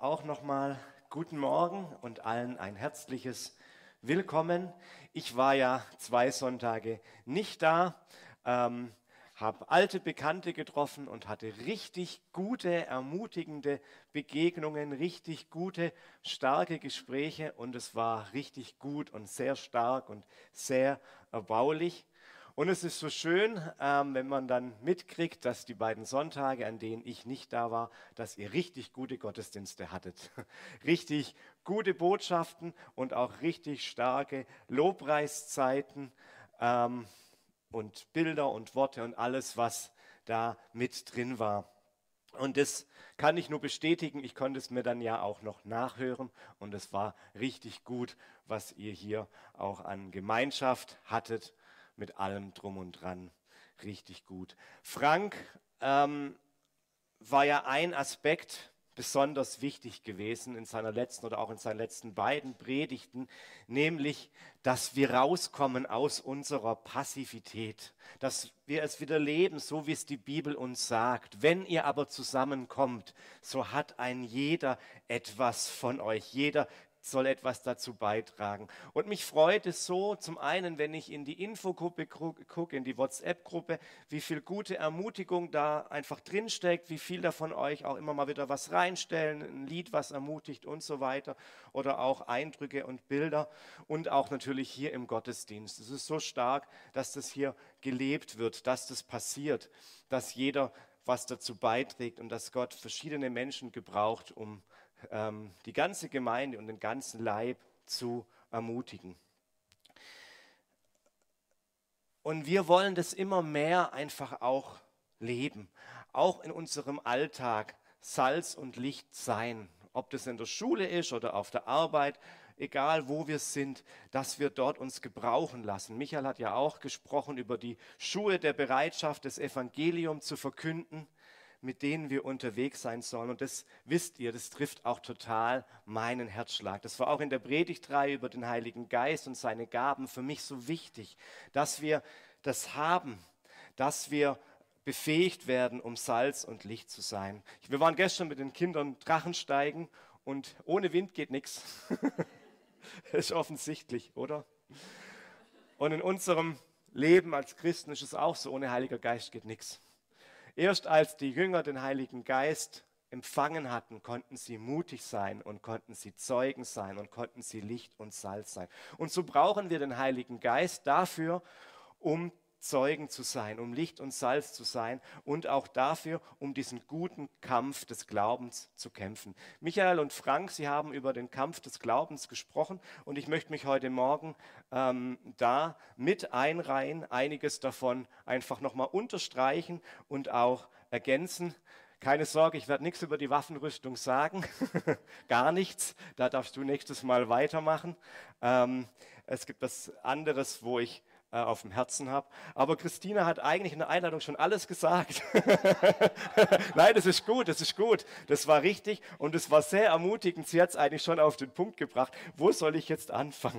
auch nochmal guten Morgen und allen ein herzliches Willkommen. Ich war ja 2 Sonntage nicht da, habe alte Bekannte getroffen und hatte richtig gute, ermutigende Begegnungen, richtig gute, starke Gespräche und es war richtig gut und sehr stark und sehr erbaulich. Und es ist so schön, wenn man dann mitkriegt, dass die beiden Sonntage, an denen ich nicht da war, dass ihr richtig gute Gottesdienste hattet. Richtig gute Botschaften und auch richtig starke Lobpreiszeiten und Bilder und Worte und alles, was da mit drin war. Und das kann ich nur bestätigen. Ich konnte es mir dann ja auch noch nachhören und es war richtig gut, was ihr hier auch an Gemeinschaft hattet mit allem drum und dran. Richtig gut. Frank war ja ein Aspekt besonders wichtig gewesen in seiner letzten oder auch in seinen letzten beiden Predigten, nämlich, dass wir rauskommen aus unserer Passivität, dass wir es wieder leben, so wie es die Bibel uns sagt. Wenn ihr aber zusammenkommt, so hat ein jeder etwas von euch, jeder soll etwas dazu beitragen. Und mich freut es so, zum einen, wenn ich in die Infogruppe gucke, in die WhatsApp-Gruppe, wie viel gute Ermutigung da einfach drinsteckt, wie viel da von euch auch immer mal wieder was reinstellen, ein Lied, was ermutigt und so weiter oder auch Eindrücke und Bilder und auch natürlich hier im Gottesdienst. Es ist so stark, dass das hier gelebt wird, dass das passiert, dass jeder was dazu beiträgt und dass Gott verschiedene Menschen gebraucht, um die ganze Gemeinde und den ganzen Leib zu ermutigen. Und wir wollen das immer mehr einfach auch leben, auch in unserem Alltag Salz und Licht sein, ob das in der Schule ist oder auf der Arbeit, egal wo wir sind, dass wir dort uns gebrauchen lassen. Michael hat ja auch gesprochen über die Schuhe der Bereitschaft, das Evangelium zu verkünden, mit denen wir unterwegs sein sollen. Und das wisst ihr, das trifft auch total meinen Herzschlag. Das war auch in der Predigtreihe über den Heiligen Geist und seine Gaben für mich so wichtig, dass wir das haben, dass wir befähigt werden, um Salz und Licht zu sein. Wir waren gestern mit den Kindern Drachensteigen und ohne Wind geht nichts. Ist offensichtlich, oder? Und in unserem Leben als Christen ist es auch so, ohne Heiliger Geist geht nichts. Erst als die Jünger den Heiligen Geist empfangen hatten, konnten sie mutig sein und konnten sie Zeugen sein und konnten sie Licht und Salz sein. Und so brauchen wir den Heiligen Geist dafür, um Zeugen zu sein, um Licht und Salz zu sein und auch dafür, um diesen guten Kampf des Glaubens zu kämpfen. Michael und Frank, Sie haben über den Kampf des Glaubens gesprochen und ich möchte mich heute Morgen da mit einreihen, einiges davon einfach nochmal unterstreichen und auch ergänzen. Keine Sorge, ich werde nichts über die Waffenrüstung sagen, gar nichts, da darfst du nächstes Mal weitermachen. Es gibt was anderes, wo ich auf dem Herzen habe. Aber Christina hat eigentlich in der Einladung schon alles gesagt. Nein, das ist gut, das ist gut. Das war richtig und es war sehr ermutigend. Sie hat es eigentlich schon auf den Punkt gebracht. Wo soll ich jetzt anfangen?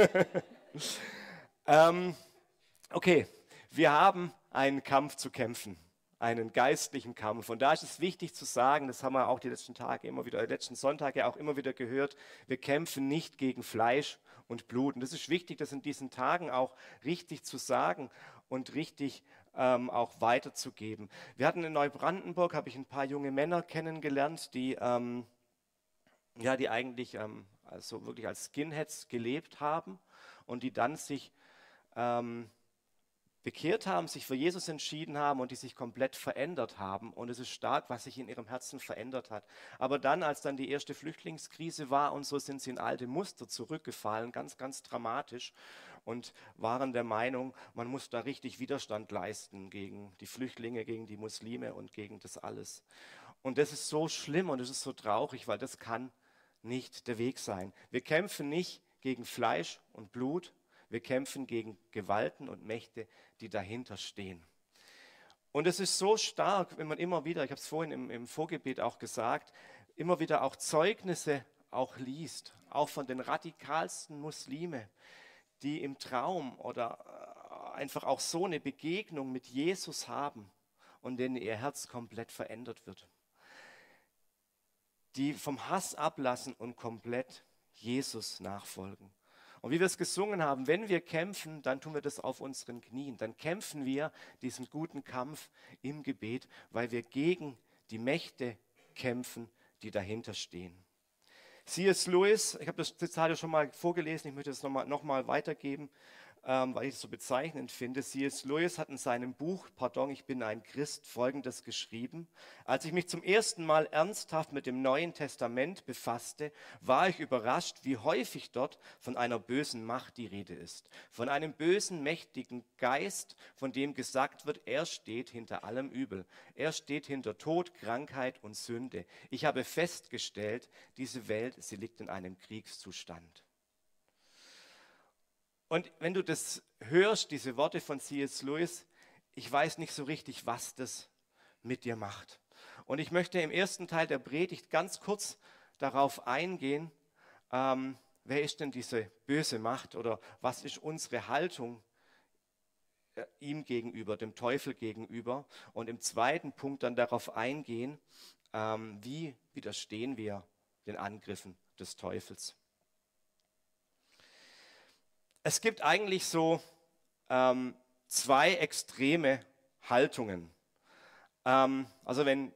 Okay, wir haben einen Kampf zu kämpfen. Einen geistlichen Kampf. Und da ist es wichtig zu sagen, das haben wir auch die letzten Tage immer wieder, die letzten Sonntage auch immer wieder gehört, wir kämpfen nicht gegen Fleisch und Blut. Und das ist wichtig, das in diesen Tagen auch richtig zu sagen und richtig auch weiterzugeben. Wir hatten in Neubrandenburg, habe ich ein paar junge Männer kennengelernt, die, ja, die eigentlich also wirklich als Skinheads gelebt haben und die dann sich bekehrt haben, sich für Jesus entschieden haben und die sich komplett verändert haben. Und es ist stark, was sich in ihrem Herzen verändert hat. Aber dann, als dann die erste Flüchtlingskrise war und so, sind sie in alte Muster zurückgefallen, ganz, ganz dramatisch und waren der Meinung, man muss da richtig Widerstand leisten gegen die Flüchtlinge, gegen die Muslime und gegen das alles. Und das ist so schlimm und es ist so traurig, weil das kann nicht der Weg sein. Wir kämpfen nicht gegen Fleisch und Blut, wir kämpfen gegen Gewalten und Mächte, die dahinter stehen. Und es ist so stark, wenn man immer wieder, ich habe es vorhin im Vorgebet auch gesagt, immer wieder auch Zeugnisse auch liest, auch von den radikalsten Muslime, die im Traum oder einfach auch so eine Begegnung mit Jesus haben und denen ihr Herz komplett verändert wird. die vom Hass ablassen und komplett Jesus nachfolgen. Und wie wir es gesungen haben, wenn wir kämpfen, dann tun wir das auf unseren Knien. Dann kämpfen wir diesen guten Kampf im Gebet, weil wir gegen die Mächte kämpfen, die dahinter stehen. C.S. Lewis, ich habe das Zitat ja schon mal vorgelesen, ich möchte es noch mal weitergeben, weil ich es so bezeichnend finde. C.S. Lewis hat in seinem Buch Pardon, ich bin ein Christ Folgendes geschrieben: Als ich mich zum ersten Mal ernsthaft mit dem Neuen Testament befasste, war ich überrascht, wie häufig dort von einer bösen Macht die Rede ist. Von einem bösen, mächtigen Geist, von dem gesagt wird, er steht hinter allem Übel. Er steht hinter Tod, Krankheit und Sünde. Ich habe festgestellt, diese Welt, sie liegt in einem Kriegszustand. Und wenn du das hörst, diese Worte von C.S. Lewis, ich weiß nicht so richtig, was das mit dir macht. Und ich möchte im ersten Teil der Predigt ganz kurz darauf eingehen, wer ist denn diese böse Macht oder was ist unsere Haltung ihm gegenüber, dem Teufel gegenüber. Und im zweiten Punkt dann darauf eingehen, wie widerstehen wir den Angriffen des Teufels. Es gibt eigentlich so zwei extreme Haltungen. Also wenn,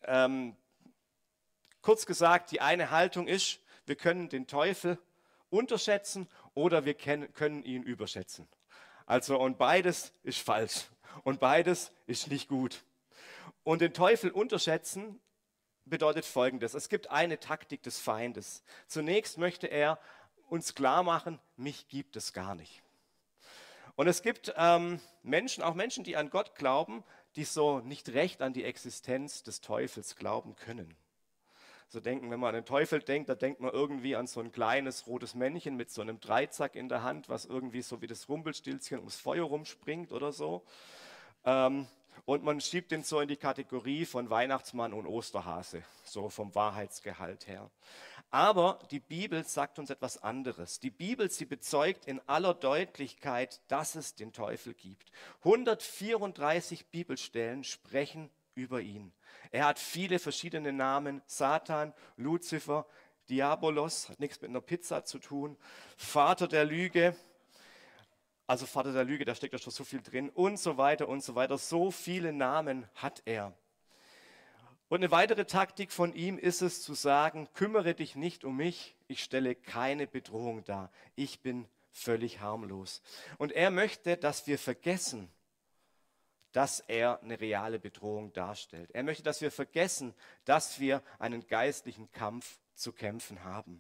kurz gesagt, die eine Haltung ist, wir können den Teufel unterschätzen oder wir können ihn überschätzen. Also und beides ist falsch und beides ist nicht gut. Und den Teufel unterschätzen bedeutet Folgendes: Es gibt eine Taktik des Feindes. Zunächst möchte er uns klar machen, mich gibt es gar nicht. Und es gibt Menschen, auch Menschen, die an Gott glauben, die so nicht recht an die Existenz des Teufels glauben können. So denken, wenn man an den Teufel denkt, da denkt man irgendwie an so ein kleines rotes Männchen mit so einem Dreizack in der Hand, was irgendwie so wie das Rumpelstilzchen ums Feuer rumspringt oder so. Und man schiebt den so in die Kategorie von Weihnachtsmann und Osterhase, so vom Wahrheitsgehalt her. Aber die Bibel sagt uns etwas anderes. Die Bibel, sie bezeugt in aller Deutlichkeit, dass es den Teufel gibt. 134 Bibelstellen sprechen über ihn. Er hat viele verschiedene Namen: Satan, Luzifer, Diabolos, hat nichts mit einer Pizza zu tun, Vater der Lüge. Also Vater der Lüge, da steckt ja schon so viel drin und so weiter und so weiter. So viele Namen hat er. Und eine weitere Taktik von ihm ist es zu sagen, kümmere dich nicht um mich, ich stelle keine Bedrohung dar. Ich bin völlig harmlos. Und er möchte, dass wir vergessen, dass er eine reale Bedrohung darstellt. Er möchte, dass wir vergessen, dass wir einen geistlichen Kampf zu kämpfen haben.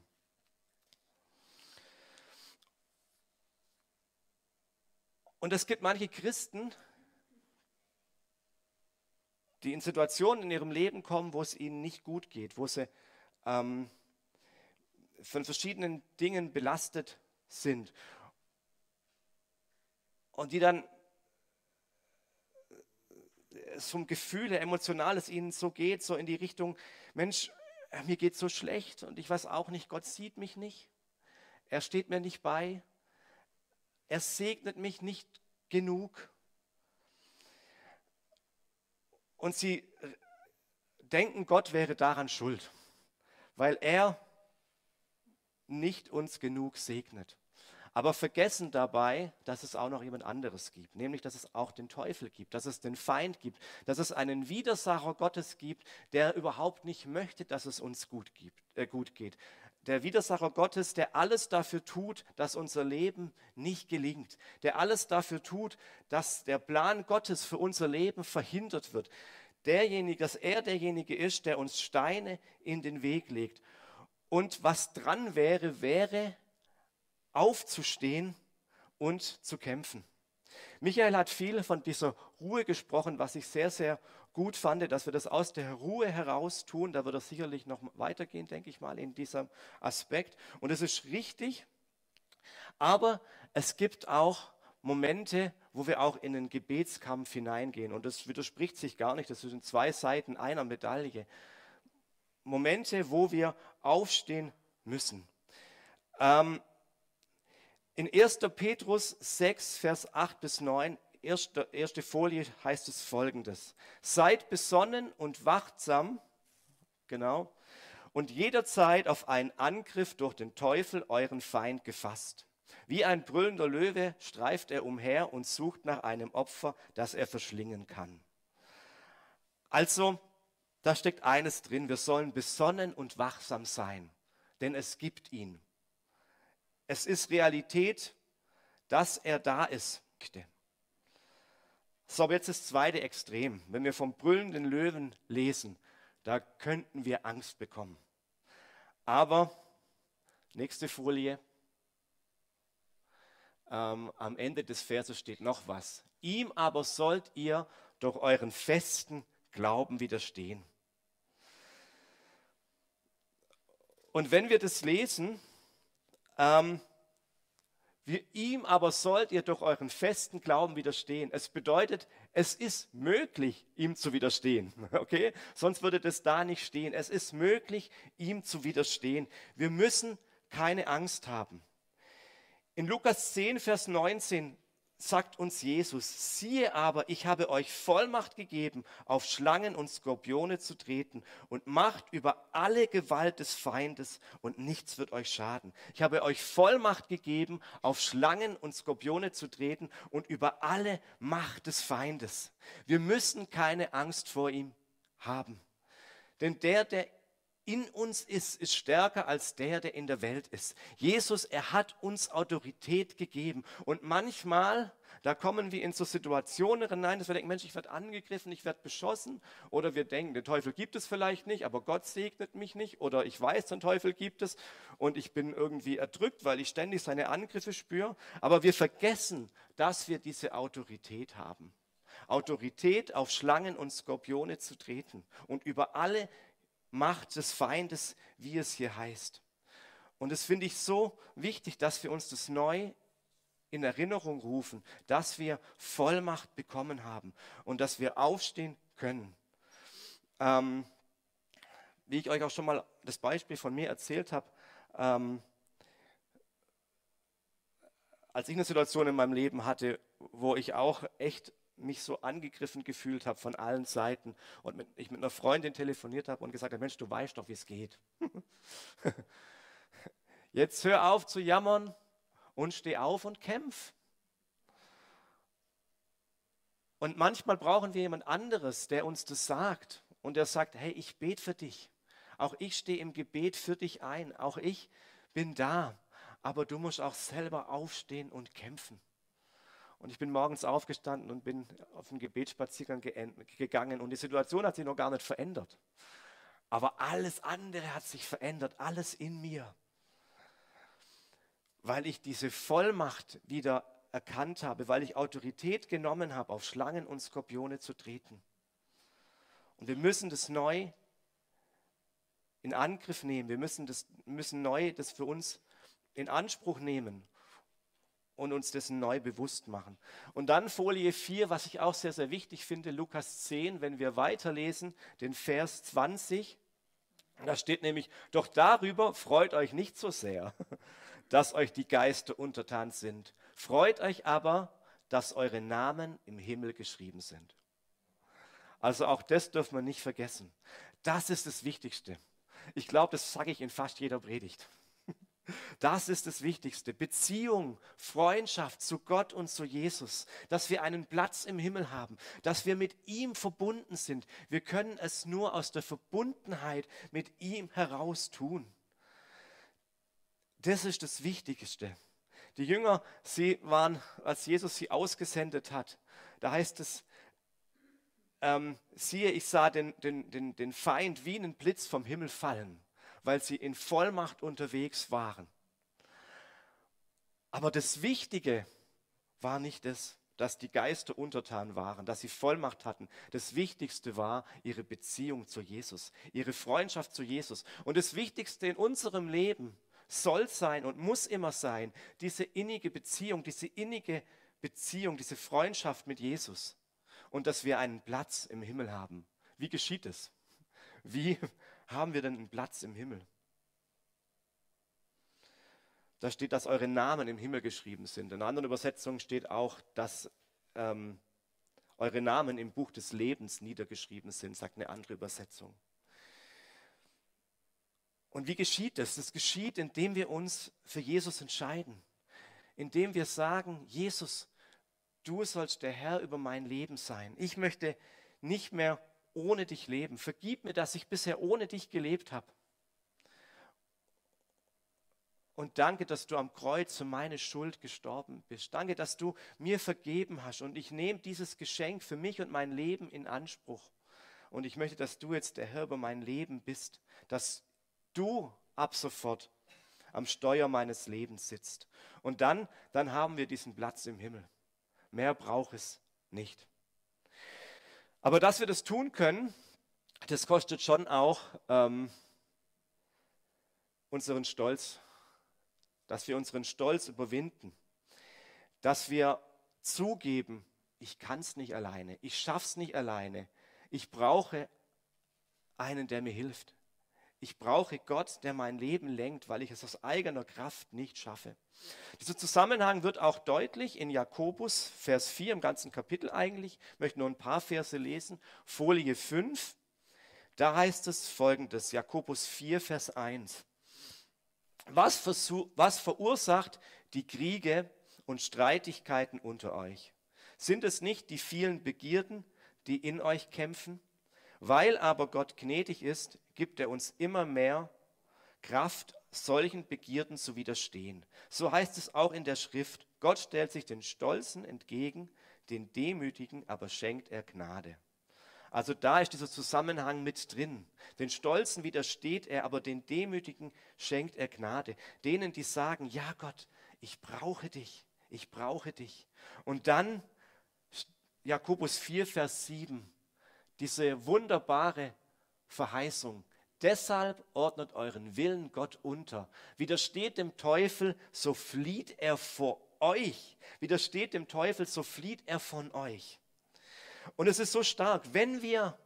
Und es gibt manche Christen, die in Situationen in ihrem Leben kommen, wo es ihnen nicht gut geht, wo sie von verschiedenen Dingen belastet sind und die dann vom Gefühl her, emotional es ihnen so geht, so in die Richtung, Mensch, mir geht so schlecht und ich weiß auch nicht, Gott sieht mich nicht, er steht mir nicht bei, er segnet mich nicht genug. Und sie denken, Gott wäre daran schuld, weil er nicht uns genug segnet. Aber vergessen dabei, dass es auch noch jemand anderes gibt, nämlich dass es auch den Teufel gibt, dass es den Feind gibt, dass es einen Widersacher Gottes gibt, der überhaupt nicht möchte, dass es uns gut geht. Der Widersacher Gottes, der alles dafür tut, dass unser Leben nicht gelingt, der alles dafür tut, dass der Plan Gottes für unser Leben verhindert wird. Dass er derjenige ist, der uns Steine in den Weg legt. Und was dran wäre, aufzustehen und zu kämpfen. Michael hat viel von dieser Ruhe gesprochen, was ich sehr, sehr gut fand, dass wir das aus der Ruhe heraus tun. Da wird er sicherlich noch weitergehen, denke ich mal, in diesem Aspekt. Und es ist richtig, aber es gibt auch Momente, wo wir auch in den Gebetskampf hineingehen. Und das widerspricht sich gar nicht, das sind zwei Seiten einer Medaille. Momente, wo wir aufstehen müssen. In 1. Petrus 6, Vers 8 bis 9, erste Folie, heißt es Folgendes: Seid besonnen und wachsam, genau, und jederzeit auf einen Angriff durch den Teufel, euren Feind, gefasst. Wie ein brüllender Löwe streift er umher und sucht nach einem Opfer, das er verschlingen kann. Also, da steckt eines drin, wir sollen besonnen und wachsam sein, denn es gibt ihn. Es ist Realität, dass er da ist. So, aber jetzt das zweite Extrem. Wenn wir vom brüllenden Löwen lesen, da könnten wir Angst bekommen. Aber, nächste Folie, am Ende des Verses steht noch was. Ihm aber sollt ihr durch euren festen Glauben widerstehen. Und wenn wir das lesen, ihm aber sollt ihr durch euren festen Glauben widerstehen. Es bedeutet, es ist möglich, ihm zu widerstehen. Okay? Sonst würde das da nicht stehen. Es ist möglich, ihm zu widerstehen. Wir müssen keine Angst haben. In Lukas 10, Vers 19 sagt uns Jesus, siehe aber, ich habe euch Vollmacht gegeben, auf Schlangen und Skorpione zu treten und Macht über alle Gewalt des Feindes und nichts wird euch schaden. Ich habe euch Vollmacht gegeben, auf Schlangen und Skorpione zu treten und über alle Macht des Feindes. Wir müssen keine Angst vor ihm haben. Denn der in uns ist stärker als der in der Welt ist. Jesus, er hat uns Autorität gegeben. Und manchmal, da kommen wir in so Situationen hinein, dass wir denken, Mensch, ich werde angegriffen, ich werde beschossen. Oder wir denken, den Teufel gibt es vielleicht nicht, aber Gott segnet mich nicht. Oder ich weiß, den Teufel gibt es und ich bin irgendwie erdrückt, weil ich ständig seine Angriffe spüre. Aber wir vergessen, dass wir diese Autorität haben. Autorität, auf Schlangen und Skorpione zu treten und über alle Macht des Feindes, wie es hier heißt. Und das finde ich so wichtig, dass wir uns das neu in Erinnerung rufen, dass wir Vollmacht bekommen haben und dass wir aufstehen können. Wie ich euch auch schon mal das Beispiel von mir erzählt habe, als ich eine Situation in meinem Leben hatte, wo ich auch echt mich so angegriffen gefühlt habe von allen Seiten und ich mit einer Freundin telefoniert habe und gesagt habe, Mensch, du weißt doch, wie es geht. Jetzt hör auf zu jammern und steh auf und kämpf. Und manchmal brauchen wir jemand anderes, der uns das sagt und der sagt, hey, ich bete für dich. Auch ich stehe im Gebet für dich ein. Auch ich bin da. Aber du musst auch selber aufstehen und kämpfen. Und ich bin morgens aufgestanden und bin auf einen Gebetsspaziergang gegangen und die Situation hat sich noch gar nicht verändert. Aber alles andere hat sich verändert, alles in mir. Weil ich diese Vollmacht wieder erkannt habe, weil ich Autorität genommen habe, auf Schlangen und Skorpione zu treten. Und wir müssen das neu in Angriff nehmen. Wir müssen neu das für uns in Anspruch nehmen und uns dessen neu bewusst machen. Und dann Folie 4, was ich auch sehr, sehr wichtig finde, Lukas 10, wenn wir weiterlesen, den Vers 20, da steht nämlich, doch darüber freut euch nicht so sehr, dass euch die Geister untertan sind. Freut euch aber, dass eure Namen im Himmel geschrieben sind. Also auch das dürfen wir nicht vergessen. Das ist das Wichtigste. Ich glaube, das sage ich in fast jeder Predigt. Das ist das Wichtigste. Beziehung, Freundschaft zu Gott und zu Jesus. Dass wir einen Platz im Himmel haben. Dass wir mit ihm verbunden sind. Wir können es nur aus der Verbundenheit mit ihm heraus tun. Das ist das Wichtigste. Die Jünger, sie waren, als Jesus sie ausgesendet hat, da heißt es, siehe, ich sah den Feind wie einen Blitz vom Himmel fallen, weil sie in Vollmacht unterwegs waren. Aber das Wichtige war nicht das, dass die Geister untertan waren, dass sie Vollmacht hatten. Das Wichtigste war ihre Beziehung zu Jesus, ihre Freundschaft zu Jesus. Und das Wichtigste in unserem Leben soll sein und muss immer sein, diese innige Beziehung, diese Freundschaft mit Jesus. Und dass wir einen Platz im Himmel haben. Wie geschieht es? Wie haben wir denn einen Platz im Himmel? Da steht, dass eure Namen im Himmel geschrieben sind. In einer anderen Übersetzung steht auch, dass eure Namen im Buch des Lebens niedergeschrieben sind, sagt eine andere Übersetzung. Und wie geschieht das? Das geschieht, indem wir uns für Jesus entscheiden, indem wir sagen, Jesus, du sollst der Herr über mein Leben sein. Ich möchte nicht mehr ohne dich leben. Vergib mir, dass ich bisher ohne dich gelebt habe. Und danke, dass du am Kreuz für meine Schuld gestorben bist. Danke, dass du mir vergeben hast. Und ich nehme dieses Geschenk für mich und mein Leben in Anspruch. Und ich möchte, dass du jetzt der Herr über mein Leben bist, dass du ab sofort am Steuer meines Lebens sitzt. Und dann haben wir diesen Platz im Himmel. Mehr braucht es nicht. Aber dass wir das tun können, das kostet schon auch unseren Stolz. Dass wir unseren Stolz überwinden. Dass wir zugeben, ich kann es nicht alleine, ich schaffe es nicht alleine. Ich brauche einen, der mir hilft. Ich brauche Gott, der mein Leben lenkt, weil ich es aus eigener Kraft nicht schaffe. Dieser Zusammenhang wird auch deutlich in Jakobus, Vers 4, im ganzen Kapitel eigentlich. Ich möchte nur ein paar Verse lesen. Folie 5, da heißt es Folgendes, Jakobus 4, Vers 1. Was verursacht die Kriege und Streitigkeiten unter euch? Sind es nicht die vielen Begierden, die in euch kämpfen? Weil aber Gott gnädig ist, gibt er uns immer mehr Kraft, solchen Begierden zu widerstehen. So heißt es auch in der Schrift, Gott stellt sich den Stolzen entgegen, den Demütigen aber schenkt er Gnade. Also da ist dieser Zusammenhang mit drin. Den Stolzen widersteht er, aber den Demütigen schenkt er Gnade. Denen, die sagen, ja Gott, ich brauche dich, ich brauche dich. Und dann Jakobus 4, Vers 7, diese wunderbare Verheißung. Deshalb ordnet euren Willen Gott unter. Widersteht dem Teufel, so flieht er vor euch. Widersteht dem Teufel, so flieht er von euch. Und es ist so stark, wenn wir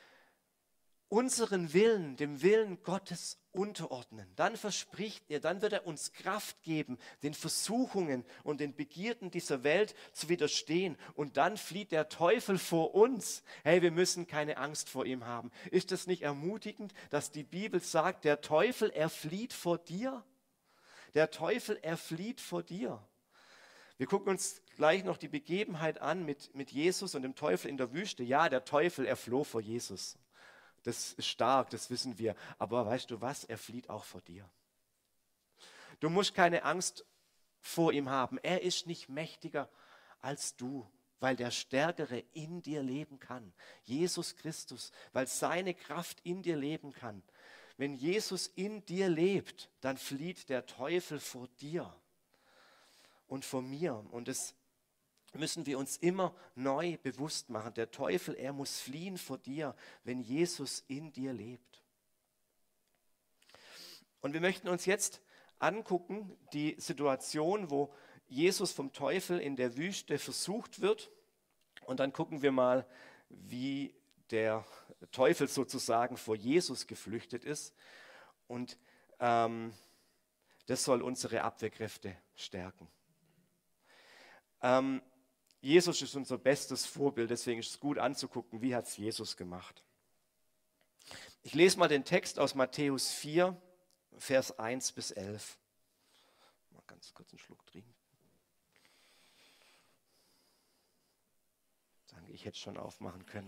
unseren Willen, dem Willen Gottes unterordnen, dann verspricht er, dann wird er uns Kraft geben, den Versuchungen und den Begierden dieser Welt zu widerstehen. Und dann flieht der Teufel vor uns. Hey, wir müssen keine Angst vor ihm haben. Ist das nicht ermutigend, dass die Bibel sagt, der Teufel, er flieht vor dir? Der Teufel, er flieht vor dir. Wir gucken uns gleich noch die Begebenheit an mit Jesus und dem Teufel in der Wüste. Ja, der Teufel, er floh vor Jesus. Das ist stark, das wissen wir. Aber weißt du was? Er flieht auch vor dir. Du musst keine Angst vor ihm haben. Er ist nicht mächtiger als du, weil der Stärkere in dir leben kann. Jesus Christus, weil seine Kraft in dir leben kann. Wenn Jesus in dir lebt, dann flieht der Teufel vor dir und vor mir. Und das müssen wir uns immer neu bewusst machen. Der Teufel, er muss fliehen vor dir, wenn Jesus in dir lebt. Und wir möchten uns jetzt angucken, die Situation, wo Jesus vom Teufel in der Wüste versucht wird. Und dann gucken wir mal, wie der Teufel sozusagen vor Jesus geflüchtet ist. Und das soll unsere Abwehrkräfte stärken. Jesus ist unser bestes Vorbild, deswegen ist es gut anzugucken, wie hat es Jesus gemacht. Ich lese mal den Text aus Matthäus 4, Vers 1 bis 11. Mal ganz kurz einen Schluck trinken. Danke, ich hätte es schon aufmachen können.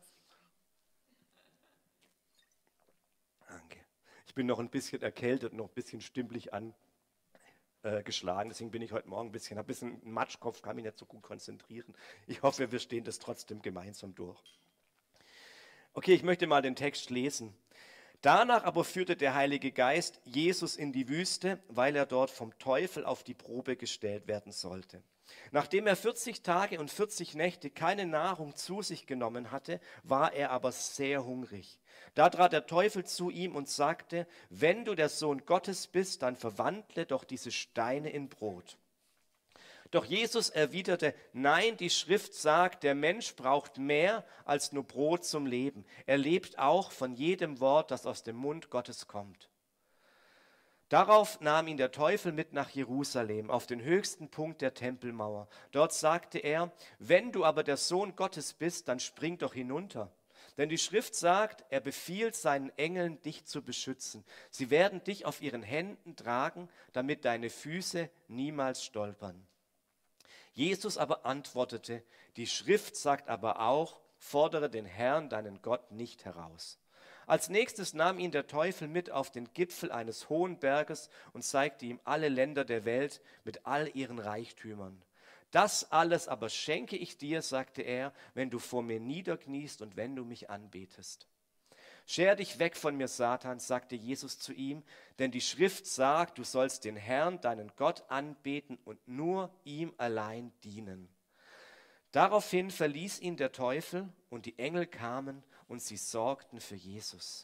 Danke. Ich bin noch ein bisschen erkältet, noch ein bisschen stimmlich angeschlagen, deswegen bin ich heute Morgen ein bisschen Matschkopf, kann mich nicht so gut konzentrieren. Ich hoffe, wir stehen das trotzdem gemeinsam durch. Okay, ich möchte mal den Text lesen. Danach aber führte der Heilige Geist Jesus in die Wüste, weil er dort vom Teufel auf die Probe gestellt werden sollte. Nachdem er 40 Tage und 40 Nächte keine Nahrung zu sich genommen hatte, war er aber sehr hungrig. Da trat der Teufel zu ihm und sagte, wenn du der Sohn Gottes bist, dann verwandle doch diese Steine in Brot. Doch Jesus erwiderte, nein, die Schrift sagt, der Mensch braucht mehr als nur Brot zum Leben. Er lebt auch von jedem Wort, das aus dem Mund Gottes kommt. Darauf nahm ihn der Teufel mit nach Jerusalem, auf den höchsten Punkt der Tempelmauer. Dort sagte er, wenn du aber der Sohn Gottes bist, dann spring doch hinunter. Denn die Schrift sagt, er befiehlt seinen Engeln, dich zu beschützen. Sie werden dich auf ihren Händen tragen, damit deine Füße niemals stolpern. Jesus aber antwortete, die Schrift sagt aber auch, fordere den Herrn, deinen Gott, nicht heraus. Als nächstes nahm ihn der Teufel mit auf den Gipfel eines hohen Berges und zeigte ihm alle Länder der Welt mit all ihren Reichtümern. Das alles aber schenke ich dir, sagte er, wenn du vor mir niederkniest und wenn du mich anbetest. Scher dich weg von mir, Satan, sagte Jesus zu ihm, denn die Schrift sagt, du sollst den Herrn, deinen Gott, anbeten und nur ihm allein dienen. Daraufhin verließ ihn der Teufel und die Engel kamen und sie sorgten für Jesus.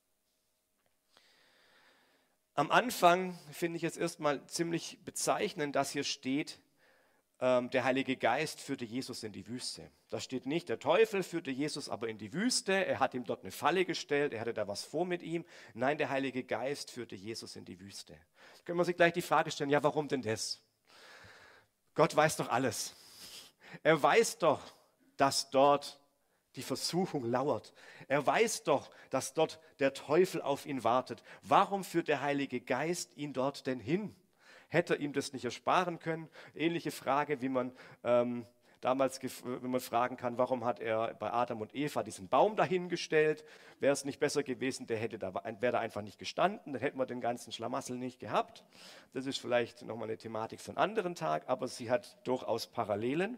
Am Anfang finde ich es erstmal ziemlich bezeichnend, dass hier steht, der Heilige Geist führte Jesus in die Wüste. Da steht nicht, der Teufel führte Jesus aber in die Wüste, er hat ihm dort eine Falle gestellt, er hatte da was vor mit ihm. Nein, der Heilige Geist führte Jesus in die Wüste. Da können wir sich gleich die Frage stellen, ja, warum denn das? Gott weiß doch alles. Er weiß doch, dass dort die Versuchung lauert. Er weiß doch, dass dort der Teufel auf ihn wartet. Warum führt der Heilige Geist ihn dort denn hin? Hätte er ihm das nicht ersparen können? Ähnliche Frage, wie man damals, wenn man fragen kann, warum hat er bei Adam und Eva diesen Baum dahingestellt? Wäre es nicht besser gewesen, wäre da einfach nicht gestanden, dann hätten wir den ganzen Schlamassel nicht gehabt. Das ist vielleicht nochmal eine Thematik für einen anderen Tag, aber sie hat durchaus Parallelen.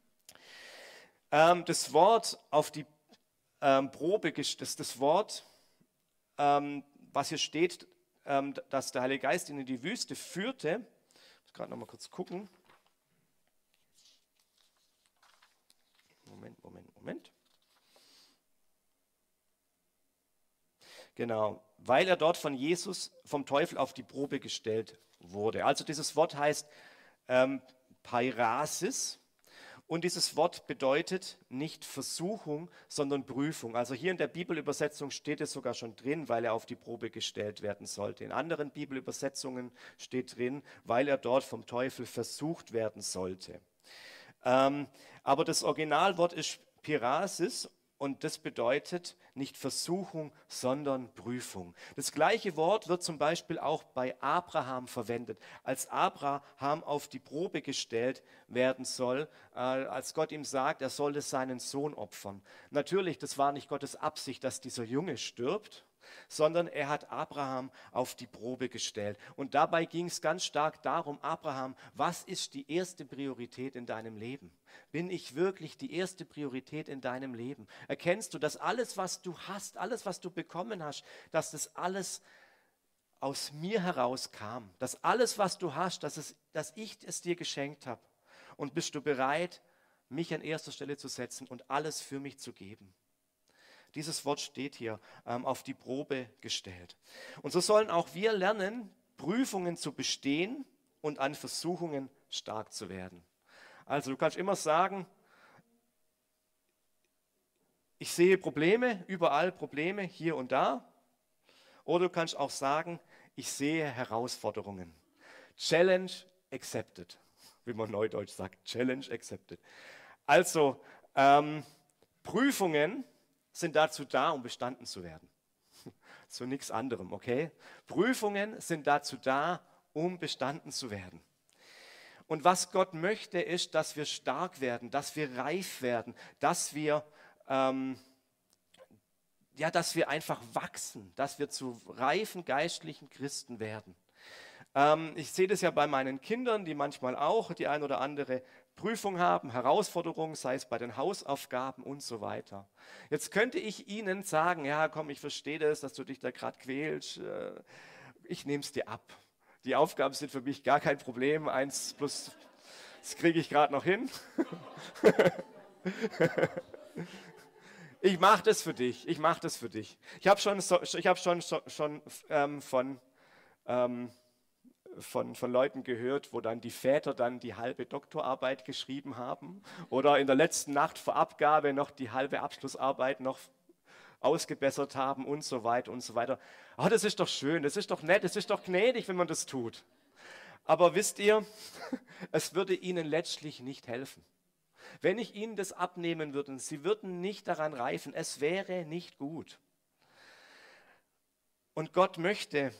Das Wort auf die Probe, das Wort, was hier steht, dass der Heilige Geist ihn in die Wüste führte. Ich muss gerade noch mal kurz gucken. Moment. Genau, weil er dort von Jesus, vom Teufel auf die Probe gestellt wurde. Also dieses Wort heißt Peirasis. Und dieses Wort bedeutet nicht Versuchung, sondern Prüfung. Also hier in der Bibelübersetzung steht es sogar schon drin, weil er auf die Probe gestellt werden sollte. In anderen Bibelübersetzungen steht drin, weil er dort vom Teufel versucht werden sollte. Aber das Originalwort ist Pirasis und das bedeutet nicht Versuchung, sondern Prüfung. Das gleiche Wort wird zum Beispiel auch bei Abraham verwendet. Als Abraham auf die Probe gestellt werden soll, als Gott ihm sagt, er solle seinen Sohn opfern. Natürlich, das war nicht Gottes Absicht, dass dieser Junge stirbt, sondern er hat Abraham auf die Probe gestellt. Und dabei ging es ganz stark darum, Abraham, was ist die erste Priorität in deinem Leben? Bin ich wirklich die erste Priorität in deinem Leben? Erkennst du, dass alles, was du hast, alles, was du bekommen hast, dass das alles aus mir herauskam? Dass alles, was du hast, dass ich es dir geschenkt habe? Und bist du bereit, mich an erster Stelle zu setzen und alles für mich zu geben? Dieses Wort steht hier, auf die Probe gestellt. Und so sollen auch wir lernen, Prüfungen zu bestehen und an Versuchungen stark zu werden. Also du kannst immer sagen, ich sehe Probleme, überall Probleme, hier und da. Oder du kannst auch sagen, ich sehe Herausforderungen. Challenge accepted, wie man neudeutsch sagt. Challenge accepted. Also Prüfungen sind dazu da, um bestanden zu werden. Zu nichts anderem, okay? Prüfungen sind dazu da, um bestanden zu werden. Und was Gott möchte, ist, dass wir stark werden, dass wir reif werden, dass wir einfach wachsen, dass wir zu reifen geistlichen Christen werden. Ich sehe das ja bei meinen Kindern, die manchmal auch die ein oder andere Prüfung haben, Herausforderungen, sei es bei den Hausaufgaben und so weiter. Jetzt könnte ich ihnen sagen, ja komm, ich verstehe das, dass du dich da gerade quälst, ich nehme es dir ab. Die Aufgaben sind für mich gar kein Problem, 1 plus, das kriege ich gerade noch hin. Ich mache das für dich, ich mache das für dich. Ich habe schon von Leuten gehört, wo dann die Väter dann die halbe Doktorarbeit geschrieben haben oder in der letzten Nacht vor Abgabe noch die halbe Abschlussarbeit noch ausgebessert haben und so weiter und so weiter. Oh, das ist doch schön, das ist doch nett, das ist doch gnädig, wenn man das tut. Aber wisst ihr, es würde ihnen letztlich nicht helfen. Wenn ich ihnen das abnehmen würde, und sie würden nicht daran reifen, es wäre nicht gut. Und Gott möchte,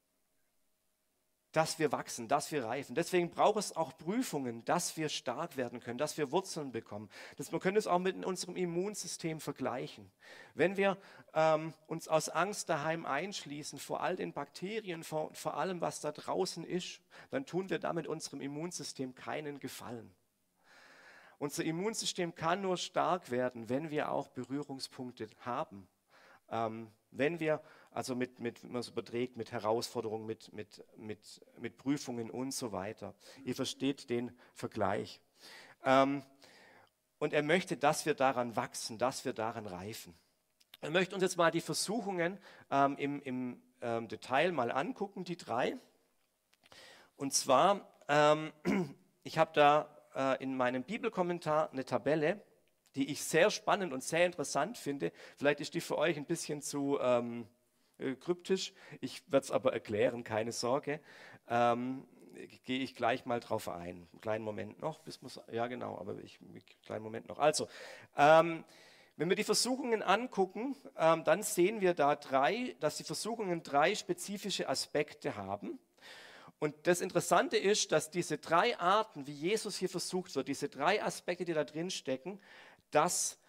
dass wir wachsen, dass wir reifen. Deswegen braucht es auch Prüfungen, dass wir stark werden können, dass wir Wurzeln bekommen. Man könnte es auch mit unserem Immunsystem vergleichen. Wenn wir uns aus Angst daheim einschließen vor all den Bakterien, vor allem, was da draußen ist, dann tun wir damit unserem Immunsystem keinen Gefallen. Unser Immunsystem kann nur stark werden, wenn wir auch Berührungspunkte haben. Wenn wir, also wenn man es überträgt, mit Herausforderungen, mit Prüfungen und so weiter. Ihr versteht den Vergleich. Und er möchte, dass wir daran wachsen, dass wir daran reifen. Er möchte uns jetzt mal die Versuchungen im Detail mal angucken, die 3. Und zwar, ich habe da in meinem Bibelkommentar eine Tabelle, die ich sehr spannend und sehr interessant finde. Vielleicht ist die für euch ein bisschen zu kryptisch. Ich werde es aber erklären, keine Sorge. Gehe ich gleich mal drauf ein. Einen kleinen Moment noch. Ja, genau, aber kleinen Moment noch. Also, wenn wir die Versuchungen angucken, dann sehen wir da dass die Versuchungen 3 spezifische Aspekte haben. Und das Interessante ist, dass diese 3 Arten, wie Jesus hier versucht wird, diese 3 Aspekte, die da drin stecken, dass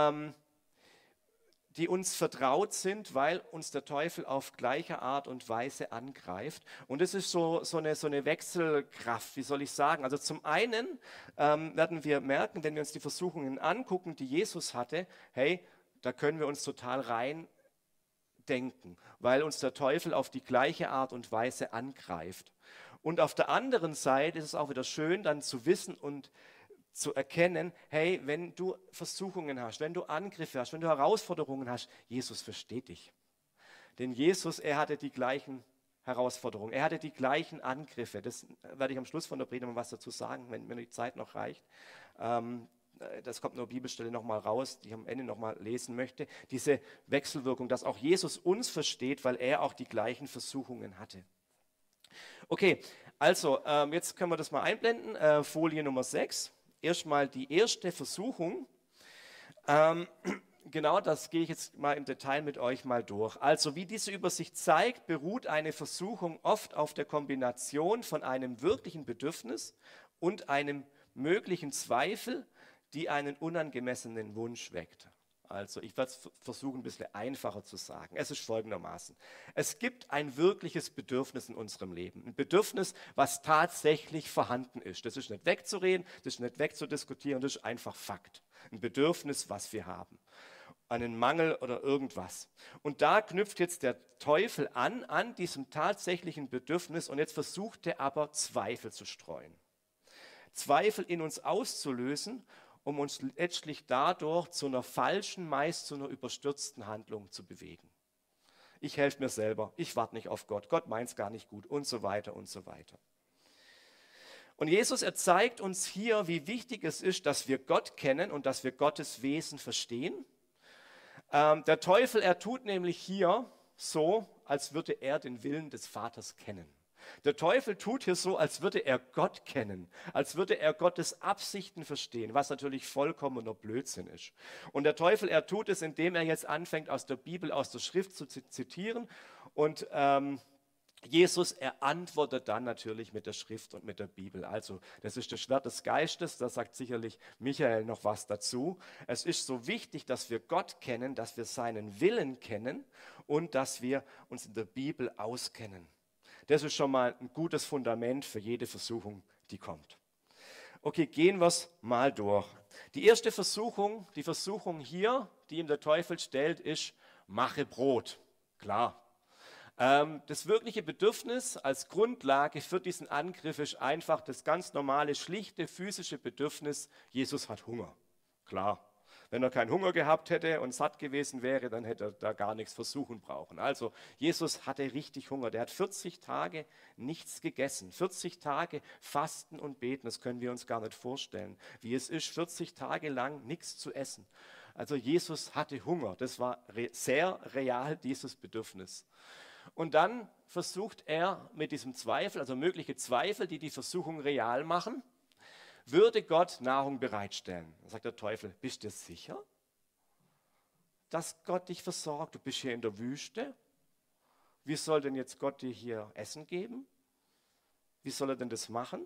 die uns vertraut sind, weil uns der Teufel auf gleiche Art und Weise angreift. Und das ist so eine Wechselkraft, wie soll ich sagen. Also zum einen werden wir merken, wenn wir uns die Versuchungen angucken, die Jesus hatte, hey, da können wir uns total rein denken, weil uns der Teufel auf die gleiche Art und Weise angreift. Und auf der anderen Seite ist es auch wieder schön, dann zu wissen und zu erkennen, hey, wenn du Versuchungen hast, wenn du Angriffe hast, wenn du Herausforderungen hast, Jesus versteht dich. Denn Jesus, er hatte die gleichen Herausforderungen, er hatte die gleichen Angriffe. Das werde ich am Schluss von der Predigt mal was dazu sagen, wenn die Zeit noch reicht. Das kommt nur Bibelstelle nochmal raus, die ich am Ende nochmal lesen möchte. Diese Wechselwirkung, dass auch Jesus uns versteht, weil er auch die gleichen Versuchungen hatte. Okay, also jetzt können wir das mal einblenden. Folie Nummer 6. Erstmal die erste Versuchung. Genau, das gehe ich jetzt mal im Detail mit euch mal durch. Also wie diese Übersicht zeigt, beruht eine Versuchung oft auf der Kombination von einem wirklichen Bedürfnis und einem möglichen Zweifel, die einen unangemessenen Wunsch weckt. Also ich werde es versuchen, ein bisschen einfacher zu sagen. Es ist folgendermaßen. Es gibt ein wirkliches Bedürfnis in unserem Leben. Ein Bedürfnis, was tatsächlich vorhanden ist. Das ist nicht wegzureden, das ist nicht wegzudiskutieren, das ist einfach Fakt. Ein Bedürfnis, was wir haben. Einen Mangel oder irgendwas. Und da knüpft jetzt der Teufel an diesem tatsächlichen Bedürfnis und jetzt versucht er aber Zweifel zu streuen. Zweifel in uns auszulösen, um uns letztlich dadurch zu einer falschen, meist zu einer überstürzten Handlung zu bewegen. Ich helfe mir selber, ich warte nicht auf Gott, Gott meint es gar nicht gut und so weiter und so weiter. Und Jesus, er zeigt uns hier, wie wichtig es ist, dass wir Gott kennen und dass wir Gottes Wesen verstehen. Der Teufel, er tut nämlich hier so, als würde er den Willen des Vaters kennen. Der Teufel tut hier so, als würde er Gott kennen, als würde er Gottes Absichten verstehen, was natürlich vollkommener Blödsinn ist. Und der Teufel, er tut es, indem er jetzt anfängt, aus der Bibel, aus der Schrift zu zitieren. Und Jesus, er antwortet dann natürlich mit der Schrift und mit der Bibel. Also das ist das Schwert des Geistes, da sagt sicherlich Michael noch was dazu. Es ist so wichtig, dass wir Gott kennen, dass wir seinen Willen kennen und dass wir uns in der Bibel auskennen. Das ist schon mal ein gutes Fundament für jede Versuchung, die kommt. Okay, gehen wir es mal durch. Die erste Versuchung, die Versuchung hier, die ihm der Teufel stellt, ist, mache Brot. Klar. Das wirkliche Bedürfnis als Grundlage für diesen Angriff ist einfach das ganz normale, schlichte physische Bedürfnis, Jesus hat Hunger. Klar. Wenn er keinen Hunger gehabt hätte und satt gewesen wäre, dann hätte er da gar nichts versuchen brauchen. Also Jesus hatte richtig Hunger. Der hat 40 Tage nichts gegessen. 40 Tage Fasten und Beten, das können wir uns gar nicht vorstellen. Wie es ist, 40 Tage lang nichts zu essen. Also Jesus hatte Hunger. Das war sehr real, dieses Bedürfnis. Und dann versucht er mit diesem Zweifel, also mögliche Zweifel, die die Versuchung real machen, würde Gott Nahrung bereitstellen. Dann sagt der Teufel, bist du sicher, dass Gott dich versorgt? Du bist hier in der Wüste. Wie soll denn jetzt Gott dir hier Essen geben? Wie soll er denn das machen?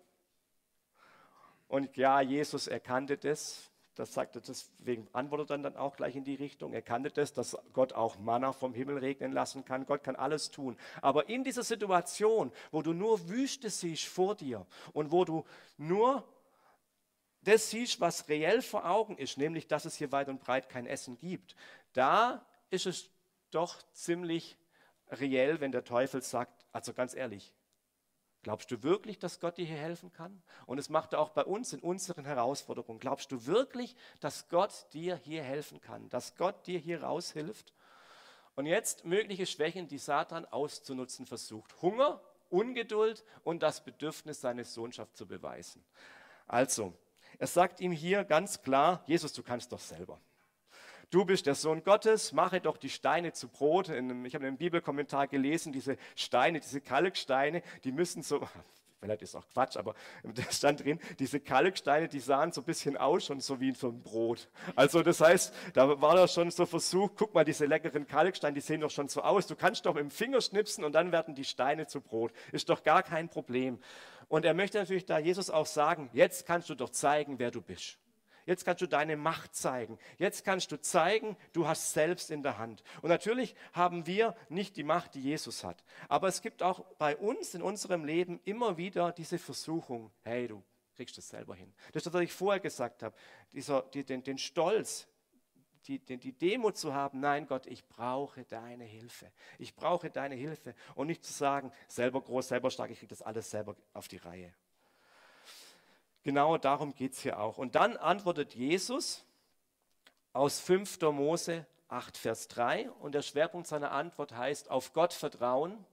Und ja, Jesus erkannte das. Das sagt er, deswegen antwortet er dann auch gleich in die Richtung. Er kannte das, dass Gott auch Manna vom Himmel regnen lassen kann. Gott kann alles tun. Aber in dieser Situation, wo du nur Wüste siehst vor dir und wo du nur das siehst, was reell vor Augen ist, nämlich, dass es hier weit und breit kein Essen gibt, da ist es doch ziemlich reell, wenn der Teufel sagt, also ganz ehrlich, glaubst du wirklich, dass Gott dir hier helfen kann? Und es macht er auch bei uns in unseren Herausforderungen. Glaubst du wirklich, dass Gott dir hier helfen kann? Dass Gott dir hier raushilft? Und jetzt mögliche Schwächen, die Satan auszunutzen versucht. Hunger, Ungeduld und das Bedürfnis, seine Sohnschaft zu beweisen. Also, er sagt ihm hier ganz klar, Jesus, du kannst doch selber. Du bist der Sohn Gottes, mache doch die Steine zu Brot. Ich habe einen Bibelkommentar gelesen, diese Steine, diese Kalksteine, die müssen so, vielleicht ist auch Quatsch, aber da stand drin, diese Kalksteine, die sahen so ein bisschen aus, schon so wie so ein Brot. Also das heißt, da war da schon so Versuch, guck mal, diese leckeren Kalksteine, die sehen doch schon so aus. Du kannst doch mit dem Finger schnipsen und dann werden die Steine zu Brot. Ist doch gar kein Problem. Und er möchte natürlich da Jesus auch sagen, jetzt kannst du doch zeigen, wer du bist. Jetzt kannst du deine Macht zeigen. Jetzt kannst du zeigen, du hast selbst in der Hand. Und natürlich haben wir nicht die Macht, die Jesus hat. Aber es gibt auch bei uns in unserem Leben immer wieder diese Versuchung, hey, du kriegst das selber hin. Das ist das, was ich vorher gesagt habe, den Stolz, die Demut zu haben, nein Gott, ich brauche deine Hilfe. Ich brauche deine Hilfe. Und nicht zu sagen, selber groß, selber stark, ich kriege das alles selber auf die Reihe. Genau darum geht es hier auch. Und dann antwortet Jesus aus 5. Mose 8, Vers 3. Und der Schwerpunkt seiner Antwort heißt, auf Gott vertrauen,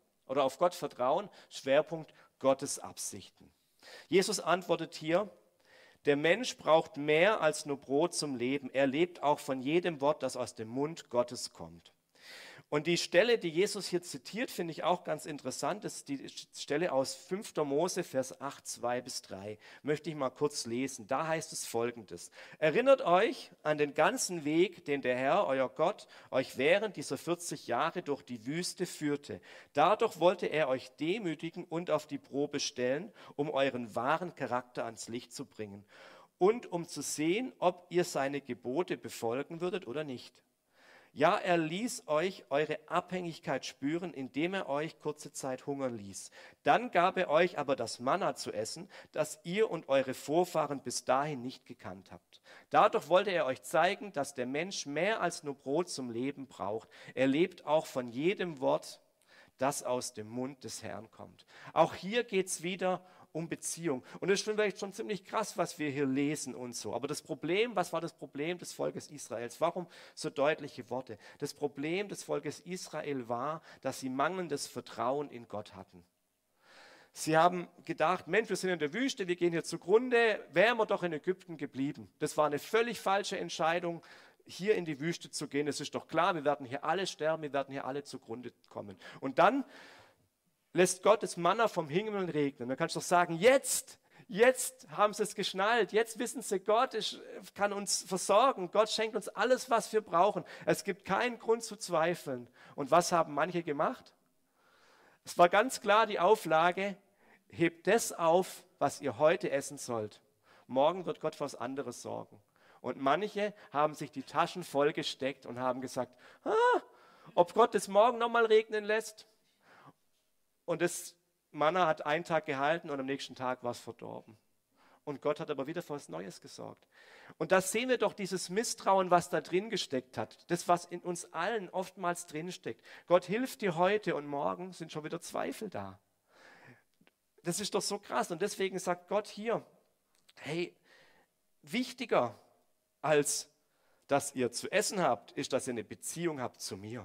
Schwerpunkt Gottes Absichten. Jesus antwortet hier, der Mensch braucht mehr als nur Brot zum Leben. Er lebt auch von jedem Wort, das aus dem Mund Gottes kommt. Und die Stelle, die Jesus hier zitiert, finde ich auch ganz interessant. Das ist die Stelle aus 5. Mose, Vers 8, 2 bis 3. Möchte ich mal kurz lesen. Da heißt es Folgendes. Erinnert euch an den ganzen Weg, den der Herr, euer Gott, euch während dieser 40 Jahre durch die Wüste führte. Dadurch wollte er euch demütigen und auf die Probe stellen, um euren wahren Charakter ans Licht zu bringen. Und um zu sehen, ob ihr seine Gebote befolgen würdet oder nicht. Ja, er ließ euch eure Abhängigkeit spüren, indem er euch kurze Zeit hungern ließ. Dann gab er euch aber das Manna zu essen, das ihr und eure Vorfahren bis dahin nicht gekannt habt. Dadurch wollte er euch zeigen, dass der Mensch mehr als nur Brot zum Leben braucht. Er lebt auch von jedem Wort, das aus dem Mund des Herrn kommt. Auch hier geht es wieder um Beziehung. Und das ist vielleicht schon ziemlich krass, was wir hier lesen und so. Aber das Problem, was war das Problem des Volkes Israels? Warum so deutliche Worte? Das Problem des Volkes Israel war, dass sie mangelndes Vertrauen in Gott hatten. Sie haben gedacht, Mensch, wir sind in der Wüste, wir gehen hier zugrunde, wären wir doch in Ägypten geblieben. Das war eine völlig falsche Entscheidung, hier in die Wüste zu gehen. Es ist doch klar, wir werden hier alle sterben, wir werden hier alle zugrunde kommen. Und dann lässt Gott das Manna vom Himmel regnen. Dann kannst du doch sagen, jetzt haben sie es geschnallt, jetzt wissen sie, Gott kann uns versorgen, Gott schenkt uns alles, was wir brauchen. Es gibt keinen Grund zu zweifeln. Und was haben manche gemacht? Es war ganz klar die Auflage, hebt das auf, was ihr heute essen sollt. Morgen wird Gott für was anderes sorgen. Und manche haben sich die Taschen vollgesteckt und haben gesagt, ob Gott es morgen nochmal regnen lässt. Und das Manna hat einen Tag gehalten und am nächsten Tag war es verdorben. Und Gott hat aber wieder für was Neues gesorgt. Und da sehen wir doch dieses Misstrauen, was da drin gesteckt hat. Das, was in uns allen oftmals drin steckt. Gott hilft dir heute und morgen sind schon wieder Zweifel da. Das ist doch so krass. Und deswegen sagt Gott hier, hey, wichtiger als dass ihr zu essen habt, ist, dass ihr eine Beziehung habt zu mir.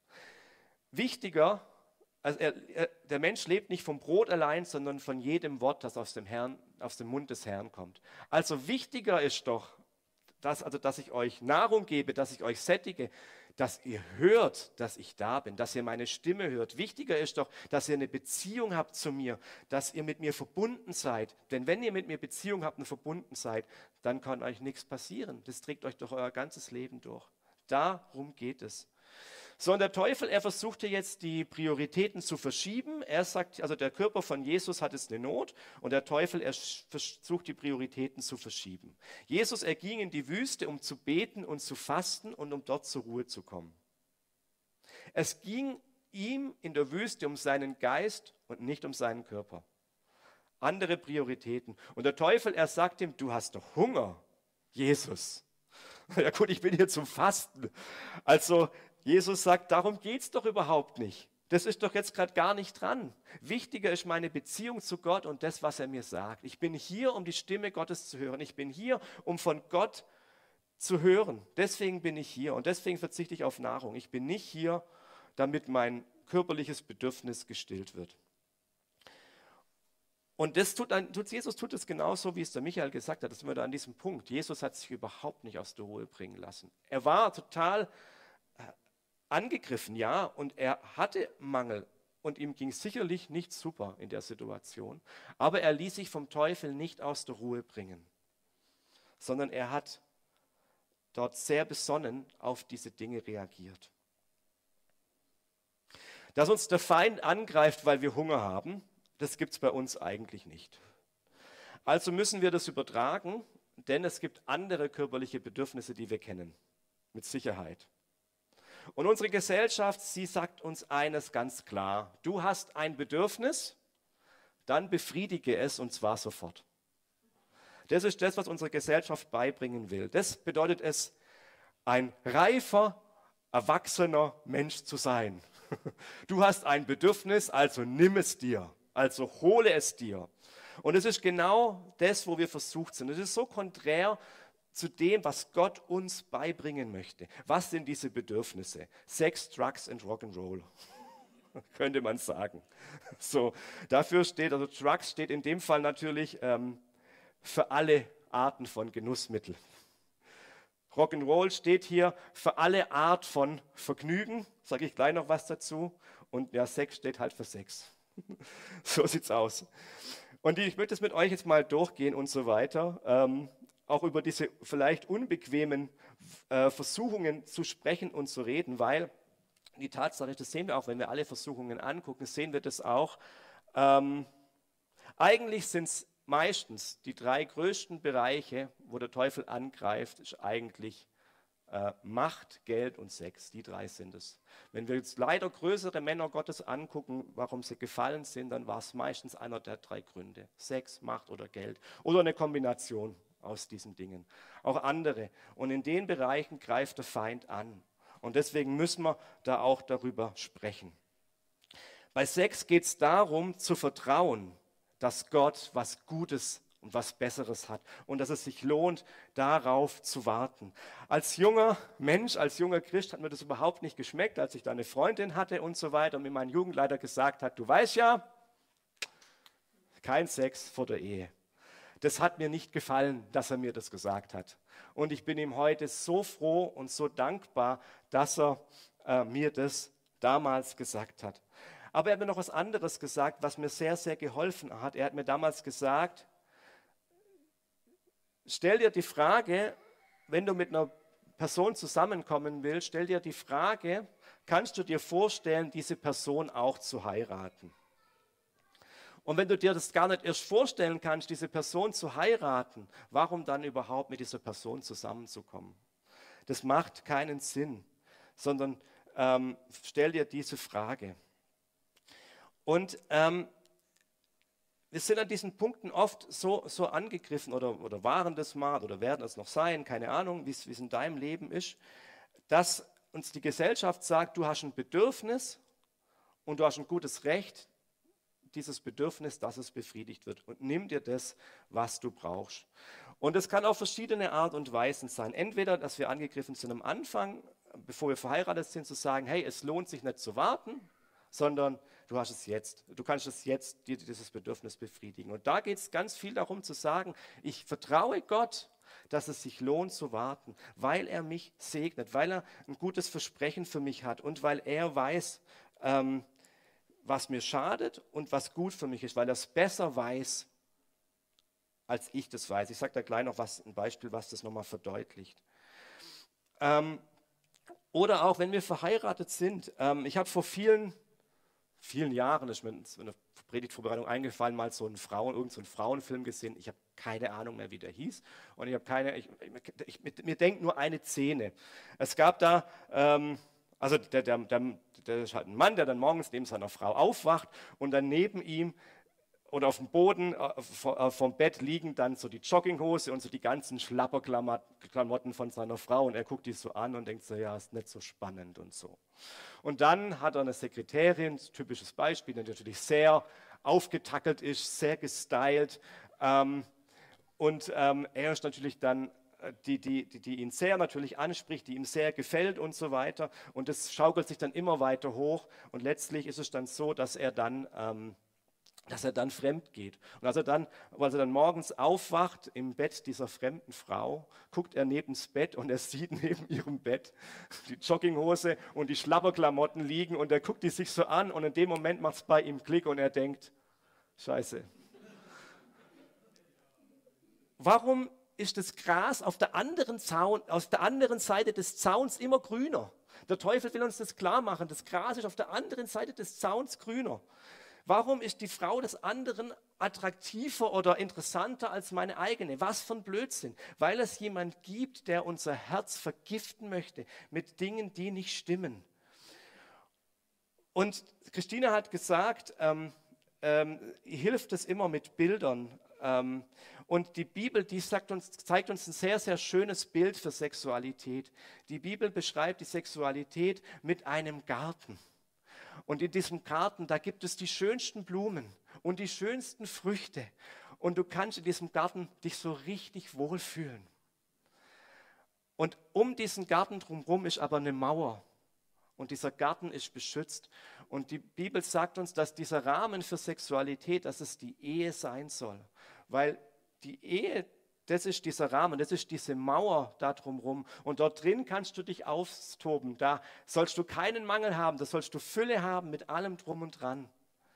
Wichtiger, also der Mensch lebt nicht vom Brot allein, sondern von jedem Wort, das aus dem Mund des Herrn kommt. Also wichtiger ist doch, dass ich euch Nahrung gebe, dass ich euch sättige. dass ihr hört, dass ich da bin, dass ihr meine Stimme hört. Wichtiger ist doch, dass ihr eine Beziehung habt zu mir, dass ihr mit mir verbunden seid. Denn wenn ihr mit mir Beziehung habt und verbunden seid, dann kann euch nichts passieren. Das trägt euch doch euer ganzes Leben durch. Darum geht es. So, und der Teufel, er versuchte jetzt die Prioritäten zu verschieben. Er sagt, also der Körper von Jesus hat jetzt eine Not und der Teufel, er versucht die Prioritäten zu verschieben. Jesus, er ging in die Wüste, um zu beten und zu fasten und um dort zur Ruhe zu kommen. Es ging ihm in der Wüste um seinen Geist und nicht um seinen Körper. Andere Prioritäten. Und der Teufel, er sagt ihm, du hast doch Hunger, Jesus. Ja gut, ich bin hier zum Fasten. Also Jesus sagt, darum geht es doch überhaupt nicht. Das ist doch jetzt gerade gar nicht dran. Wichtiger ist meine Beziehung zu Gott und das, was er mir sagt. Ich bin hier, um die Stimme Gottes zu hören. Ich bin hier, um von Gott zu hören. Deswegen bin ich hier und deswegen verzichte ich auf Nahrung. Ich bin nicht hier, damit mein körperliches Bedürfnis gestillt wird. Und das Jesus tut es genauso, wie es der Michael gesagt hat. Das sind wir da an diesem Punkt. Jesus hat sich überhaupt nicht aus der Ruhe bringen lassen. Er war total angegriffen, ja, und er hatte Mangel und ihm ging sicherlich nicht super in der Situation, aber er ließ sich vom Teufel nicht aus der Ruhe bringen, sondern er hat dort sehr besonnen auf diese Dinge reagiert. Dass uns der Feind angreift, weil wir Hunger haben, das gibt es bei uns eigentlich nicht. Also müssen wir das übertragen, denn es gibt andere körperliche Bedürfnisse, die wir kennen, mit Sicherheit. Und unsere Gesellschaft, sie sagt uns eines ganz klar. Du hast ein Bedürfnis, dann befriedige es und zwar sofort. Das ist das, was unsere Gesellschaft beibringen will. Das bedeutet es, ein reifer, erwachsener Mensch zu sein. Du hast ein Bedürfnis, also nimm es dir, also hole es dir. Und es ist genau das, wo wir versucht sind. Es ist so konträr zu dem, was Gott uns beibringen möchte. Was sind diese Bedürfnisse? Sex, Drugs und Rock'n'Roll, könnte man sagen. So, dafür steht, also Drugs steht in dem Fall natürlich für alle Arten von Genussmitteln. Rock'n'Roll steht hier für alle Art von Vergnügen, sage ich gleich noch was dazu. Und ja, Sex steht halt für Sex. So sieht's aus. Und ich möchte es mit euch jetzt mal durchgehen und so weiter. Auch über diese vielleicht unbequemen Versuchungen zu sprechen und zu reden, weil die Tatsache, das sehen wir auch, wenn wir alle Versuchungen angucken, sehen wir das auch. Eigentlich sind es meistens die drei größten Bereiche, wo der Teufel angreift, ist eigentlich Macht, Geld und Sex. Die drei sind es. Wenn wir jetzt leider größere Männer Gottes angucken, warum sie gefallen sind, dann war es meistens einer der drei Gründe. Sex, Macht oder Geld. Oder eine Kombination aus diesen Dingen. Auch andere. Und in den Bereichen greift der Feind an. Und deswegen müssen wir da auch darüber sprechen. Bei Sex geht es darum, zu vertrauen, dass Gott was Gutes und was Besseres hat und dass es sich lohnt, darauf zu warten. Als junger Mensch, als junger Christ hat mir das überhaupt nicht geschmeckt, als ich da eine Freundin hatte und so weiter und mir mein Jugendleiter gesagt hat, du weißt ja, kein Sex vor der Ehe. Das hat mir nicht gefallen, dass er mir das gesagt hat. Und ich bin ihm heute so froh und so dankbar, dass er mir das damals gesagt hat. Aber er hat mir noch was anderes gesagt, was mir sehr, sehr geholfen hat. Er hat mir damals gesagt, stell dir die Frage, wenn du mit einer Person zusammenkommen willst, stell dir die Frage, kannst du dir vorstellen, diese Person auch zu heiraten? Und wenn du dir das gar nicht erst vorstellen kannst, diese Person zu heiraten, warum dann überhaupt mit dieser Person zusammenzukommen? Das macht keinen Sinn, sondern stell dir diese Frage. Und wir sind an diesen Punkten oft so angegriffen oder waren das mal oder werden es noch sein, keine Ahnung, wie es in deinem Leben ist, dass uns die Gesellschaft sagt, du hast ein Bedürfnis und du hast ein gutes Recht, dieses Bedürfnis, dass es befriedigt wird. Und nimm dir das, was du brauchst. Und es kann auf verschiedene Art und Weisen sein. Entweder, dass wir angegriffen sind am Anfang, bevor wir verheiratet sind, zu sagen, hey, es lohnt sich nicht zu warten, sondern du hast es jetzt. Du kannst es jetzt, dir dieses Bedürfnis befriedigen. Und da geht es ganz viel darum zu sagen, ich vertraue Gott, dass es sich lohnt zu warten, weil er mich segnet, weil er ein gutes Versprechen für mich hat und weil er weiß, was mir schadet und was gut für mich ist, weil er es besser weiß, als ich das weiß. Ich sage da gleich noch ein Beispiel, was das nochmal verdeutlicht. Oder auch, wenn wir verheiratet sind. Ich habe vor vielen Jahren, das ist mir in der Predigtvorbereitung eingefallen, mal irgendeinen Frauenfilm gesehen. Ich habe keine Ahnung mehr, wie der hieß. Und mir denkt nur eine Szene. Es gab da, also der ist halt ein Mann, der dann morgens neben seiner Frau aufwacht und dann neben ihm oder auf dem Boden vom Bett liegen dann so die Jogginghose und so die ganzen Schlapperklamotten von seiner Frau. Und er guckt die so an und denkt so, ja, ist nicht so spannend und so. Und dann hat er eine Sekretärin, typisches Beispiel, die natürlich sehr aufgetackelt ist, sehr gestylt. Und er ist natürlich dann, die ihn sehr natürlich anspricht, die ihm sehr gefällt und so weiter. Und das schaukelt sich dann immer weiter hoch. Und letztlich ist es dann so, dass er dann fremd geht. Und als er dann morgens aufwacht im Bett dieser fremden Frau, guckt er neben das Bett und er sieht neben ihrem Bett die Jogginghose und die Schlapperklamotten liegen und er guckt die sich so an und in dem Moment macht es bei ihm Klick und er denkt, Scheiße. Warum ist das Gras auf der anderen Seite des Zauns immer grüner? Der Teufel will uns das klar machen. Das Gras ist auf der anderen Seite des Zauns grüner. Warum ist die Frau des anderen attraktiver oder interessanter als meine eigene? Was für ein Blödsinn. Weil es jemand gibt, der unser Herz vergiften möchte mit Dingen, die nicht stimmen. Und Christina hat gesagt, hilft es immer mit Bildern. Und die Bibel, zeigt uns ein sehr, sehr schönes Bild für Sexualität. Die Bibel beschreibt die Sexualität mit einem Garten. Und in diesem Garten, da gibt es die schönsten Blumen und die schönsten Früchte. Und du kannst in diesem Garten dich so richtig wohlfühlen. Und um diesen Garten drumherum ist aber eine Mauer. Und dieser Garten ist beschützt. Und die Bibel sagt uns, dass dieser Rahmen für Sexualität, dass es die Ehe sein soll. Weil die Ehe, das ist dieser Rahmen, das ist diese Mauer da drumherum. Und dort drin kannst du dich austoben. Da sollst du keinen Mangel haben, da sollst du Fülle haben mit allem drum und dran.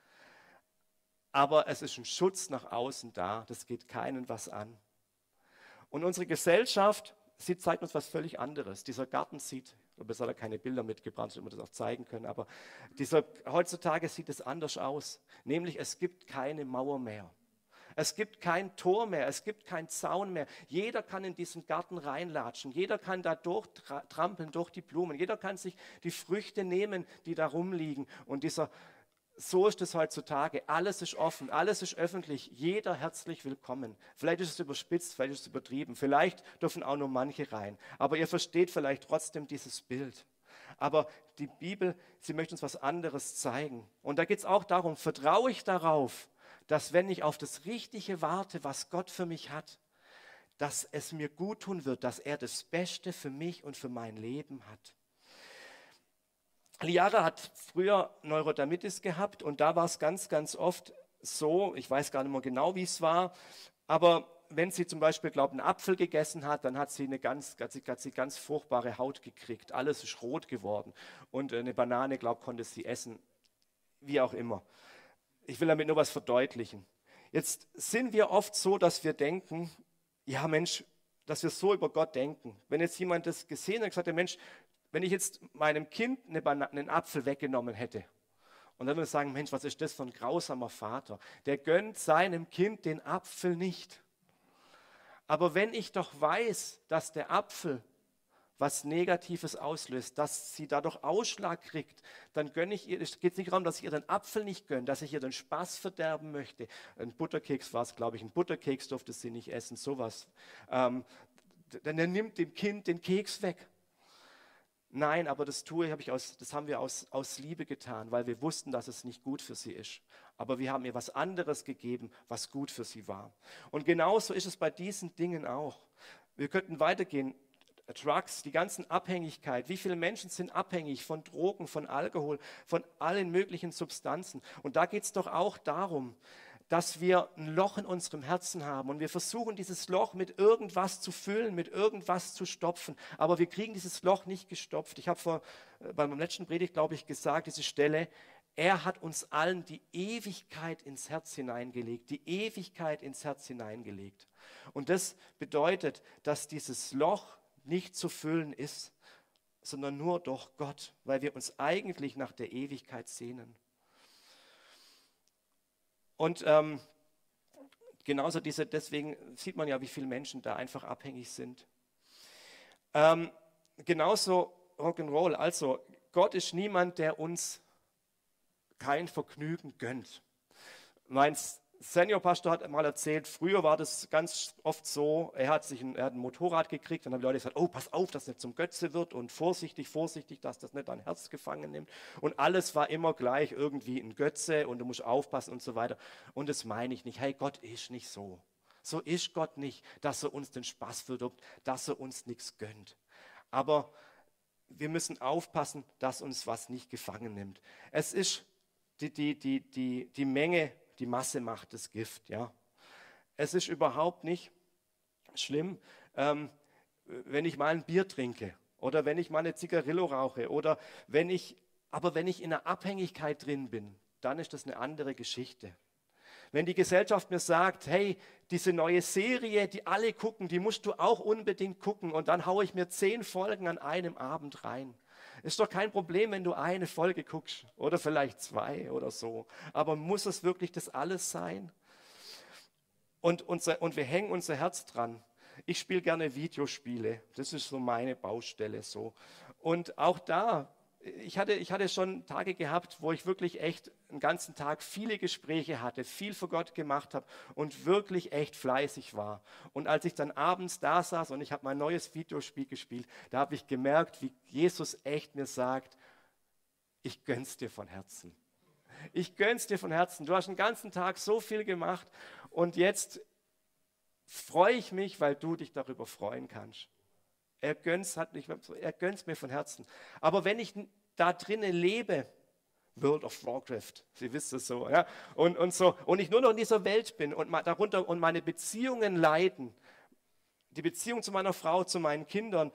Aber es ist ein Schutz nach außen da, das geht keinen was an. Und unsere Gesellschaft, sie zeigt uns was völlig anderes. Dieser Garten sieht, besser hat er keine Bilder mitgebracht, damit wir das auch zeigen können, aber heutzutage sieht es anders aus. Nämlich es gibt keine Mauer mehr. Es gibt kein Tor mehr, es gibt keinen Zaun mehr. Jeder kann in diesen Garten reinlatschen, jeder kann da durchtrampeln durch die Blumen, jeder kann sich die Früchte nehmen, die da rumliegen. Und so ist es heutzutage. Alles ist offen, alles ist öffentlich, jeder herzlich willkommen. Vielleicht ist es überspitzt, vielleicht ist es übertrieben, vielleicht dürfen auch nur manche rein. Aber ihr versteht vielleicht trotzdem dieses Bild. Aber die Bibel, sie möchte uns was anderes zeigen. Und da geht es auch darum, vertraue ich darauf, dass wenn ich auf das Richtige warte, was Gott für mich hat, dass es mir gut tun wird, dass er das Beste für mich und für mein Leben hat. Liara hat früher Neurodermitis gehabt und da war es ganz, ganz oft so, ich weiß gar nicht mehr genau, wie es war, aber wenn sie zum Beispiel, einen Apfel gegessen hat, dann hat sie ganz furchtbare Haut gekriegt. Alles ist rot geworden und eine Banane, konnte sie essen, wie auch immer. Ich will damit nur was verdeutlichen. Jetzt sind wir oft so, dass wir denken, ja Mensch, dass wir so über Gott denken. Wenn jetzt jemand das gesehen hat und gesagt hat, Mensch, wenn ich jetzt meinem Kind einen Apfel weggenommen hätte und dann würde ich sagen, Mensch, was ist das für ein grausamer Vater? Der gönnt seinem Kind den Apfel nicht. Aber wenn ich doch weiß, dass der Apfel was Negatives auslöst, dass sie dadurch Ausschlag kriegt, dann gönne ich ihr, es geht nicht darum, dass ich ihr den Apfel nicht gönne, dass ich ihr den Spaß verderben möchte. Ein Butterkeks war es, glaube ich, ein Butterkeks durfte sie nicht essen, sowas. Denn er nimmt dem Kind den Keks weg. Nein, aber das haben wir aus Liebe getan, weil wir wussten, dass es nicht gut für sie ist. Aber wir haben ihr was anderes gegeben, was gut für sie war. Und genauso ist es bei diesen Dingen auch. Wir könnten weitergehen. Drugs, die ganzen Abhängigkeit. Wie viele Menschen sind abhängig von Drogen, von Alkohol, von allen möglichen Substanzen? Und da geht es doch auch darum, dass wir ein Loch in unserem Herzen haben und wir versuchen, dieses Loch mit irgendwas zu füllen, mit irgendwas zu stopfen, aber wir kriegen dieses Loch nicht gestopft. Ich habe bei meinem letzten Predigt, glaube ich, gesagt, diese Stelle, er hat uns allen die Ewigkeit ins Herz hineingelegt, die Ewigkeit ins Herz hineingelegt. Und das bedeutet, dass dieses Loch nicht zu füllen ist, sondern nur durch Gott, weil wir uns eigentlich nach der Ewigkeit sehnen. Und deswegen sieht man ja, wie viele Menschen da einfach abhängig sind. Genauso Rock'n'Roll, also Gott ist niemand, der uns kein Vergnügen gönnt. Mein Seniorpastor hat mal erzählt, früher war das ganz oft so, er hat ein Motorrad gekriegt und dann haben die Leute gesagt, oh, pass auf, dass es nicht zum Götze wird und vorsichtig, dass das nicht dein Herz gefangen nimmt. Und alles war immer gleich irgendwie ein Götze und du musst aufpassen und so weiter. Und das meine ich nicht. Hey, Gott ist nicht so. So ist Gott nicht, dass er uns den Spaß verdirbt, dass er uns nichts gönnt. Aber wir müssen aufpassen, dass uns was nicht gefangen nimmt. Es ist die Menge, die Masse macht das Gift. Ja. Es ist überhaupt nicht schlimm, wenn ich mal ein Bier trinke oder wenn ich mal eine Zigarillo rauche oder wenn ich in einer Abhängigkeit drin bin, dann ist das eine andere Geschichte. Wenn die Gesellschaft mir sagt, hey, diese neue Serie, die alle gucken, die musst du auch unbedingt gucken und dann haue ich mir 10 Folgen an einem Abend rein. Ist doch kein Problem, wenn du eine Folge guckst oder vielleicht 2 oder so. Aber muss es wirklich das alles sein? Und wir hängen unser Herz dran. Ich spiele gerne Videospiele. Das ist so meine Baustelle so. Und auch da, ich hatte schon Tage gehabt, wo ich wirklich echt einen ganzen Tag viele Gespräche hatte, viel für Gott gemacht habe und wirklich echt fleißig war. Und als ich dann abends da saß und ich habe mein neues Videospiel gespielt, da habe ich gemerkt, wie Jesus echt mir sagt, ich gönn's dir von Herzen. Ich gönn's dir von Herzen. Du hast den ganzen Tag so viel gemacht und jetzt freue ich mich, weil du dich darüber freuen kannst. Er gönnt's mir von Herzen. Aber wenn ich da drinnen lebe, World of Warcraft, Sie wissen es so, ja, und ich nur noch in dieser Welt bin und darunter und meine Beziehungen leiden, die Beziehung zu meiner Frau, zu meinen Kindern,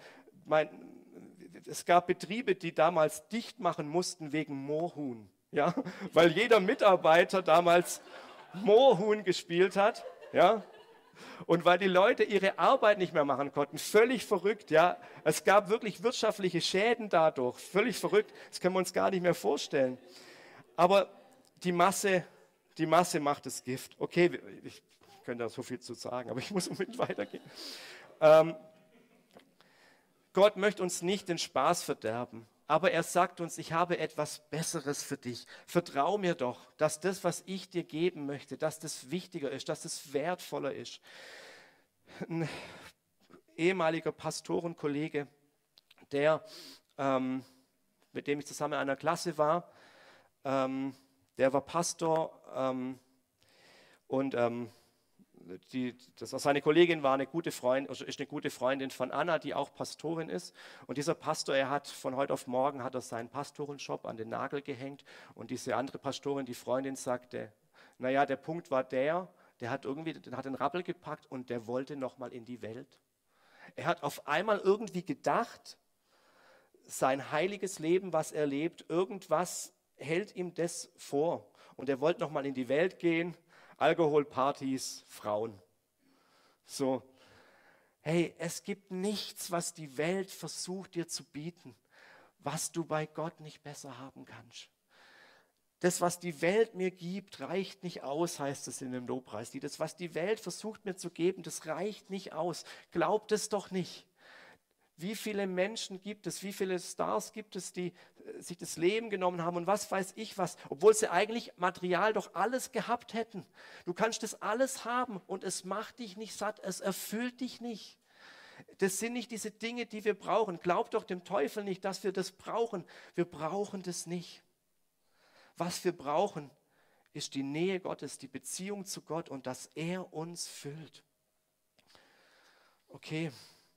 es gab Betriebe, die damals dicht machen mussten wegen Moorhuhn, ja, weil jeder Mitarbeiter damals Moorhuhn gespielt hat, ja. Und weil die Leute ihre Arbeit nicht mehr machen konnten, völlig verrückt, ja. Es gab wirklich wirtschaftliche Schäden dadurch, völlig verrückt. Das können wir uns gar nicht mehr vorstellen. Aber die Masse macht das Gift. Okay, ich könnte da so viel zu sagen, aber ich muss unbedingt weitergehen. Gott möchte uns nicht den Spaß verderben. Aber er sagt uns, ich habe etwas Besseres für dich. Vertrau mir doch, dass das, was ich dir geben möchte, dass das wichtiger ist, dass das wertvoller ist. Ein ehemaliger Pastorenkollege, mit dem ich zusammen in einer Klasse war, der war Pastor und seine Kollegin war ist eine gute Freundin von Anna, die auch Pastorin ist. Und dieser Pastor, er hat von heute auf morgen seinen Pastorenjob an den Nagel gehängt. Und diese andere Pastorin, die Freundin, sagte, naja, der Punkt war der hat den Rappel gepackt und der wollte nochmal in die Welt. Er hat auf einmal irgendwie gedacht, sein heiliges Leben, was er lebt, irgendwas hält ihm das vor. Und er wollte nochmal in die Welt gehen. Alkoholpartys, Frauen. So, hey, es gibt nichts, was die Welt versucht dir zu bieten, was du bei Gott nicht besser haben kannst. Das, was die Welt mir gibt, reicht nicht aus, heißt es in dem Lobpreislied. Das, was die Welt versucht mir zu geben, das reicht nicht aus. Glaubt es doch nicht. Wie viele Menschen gibt es, wie viele Stars gibt es, die sich das Leben genommen haben und was weiß ich was, obwohl sie eigentlich material doch alles gehabt hätten. Du kannst das alles haben und es macht dich nicht satt, es erfüllt dich nicht. Das sind nicht diese Dinge, die wir brauchen. Glaub doch dem Teufel nicht, dass wir das brauchen. Wir brauchen das nicht. Was wir brauchen, ist die Nähe Gottes, die Beziehung zu Gott und dass er uns füllt. Okay.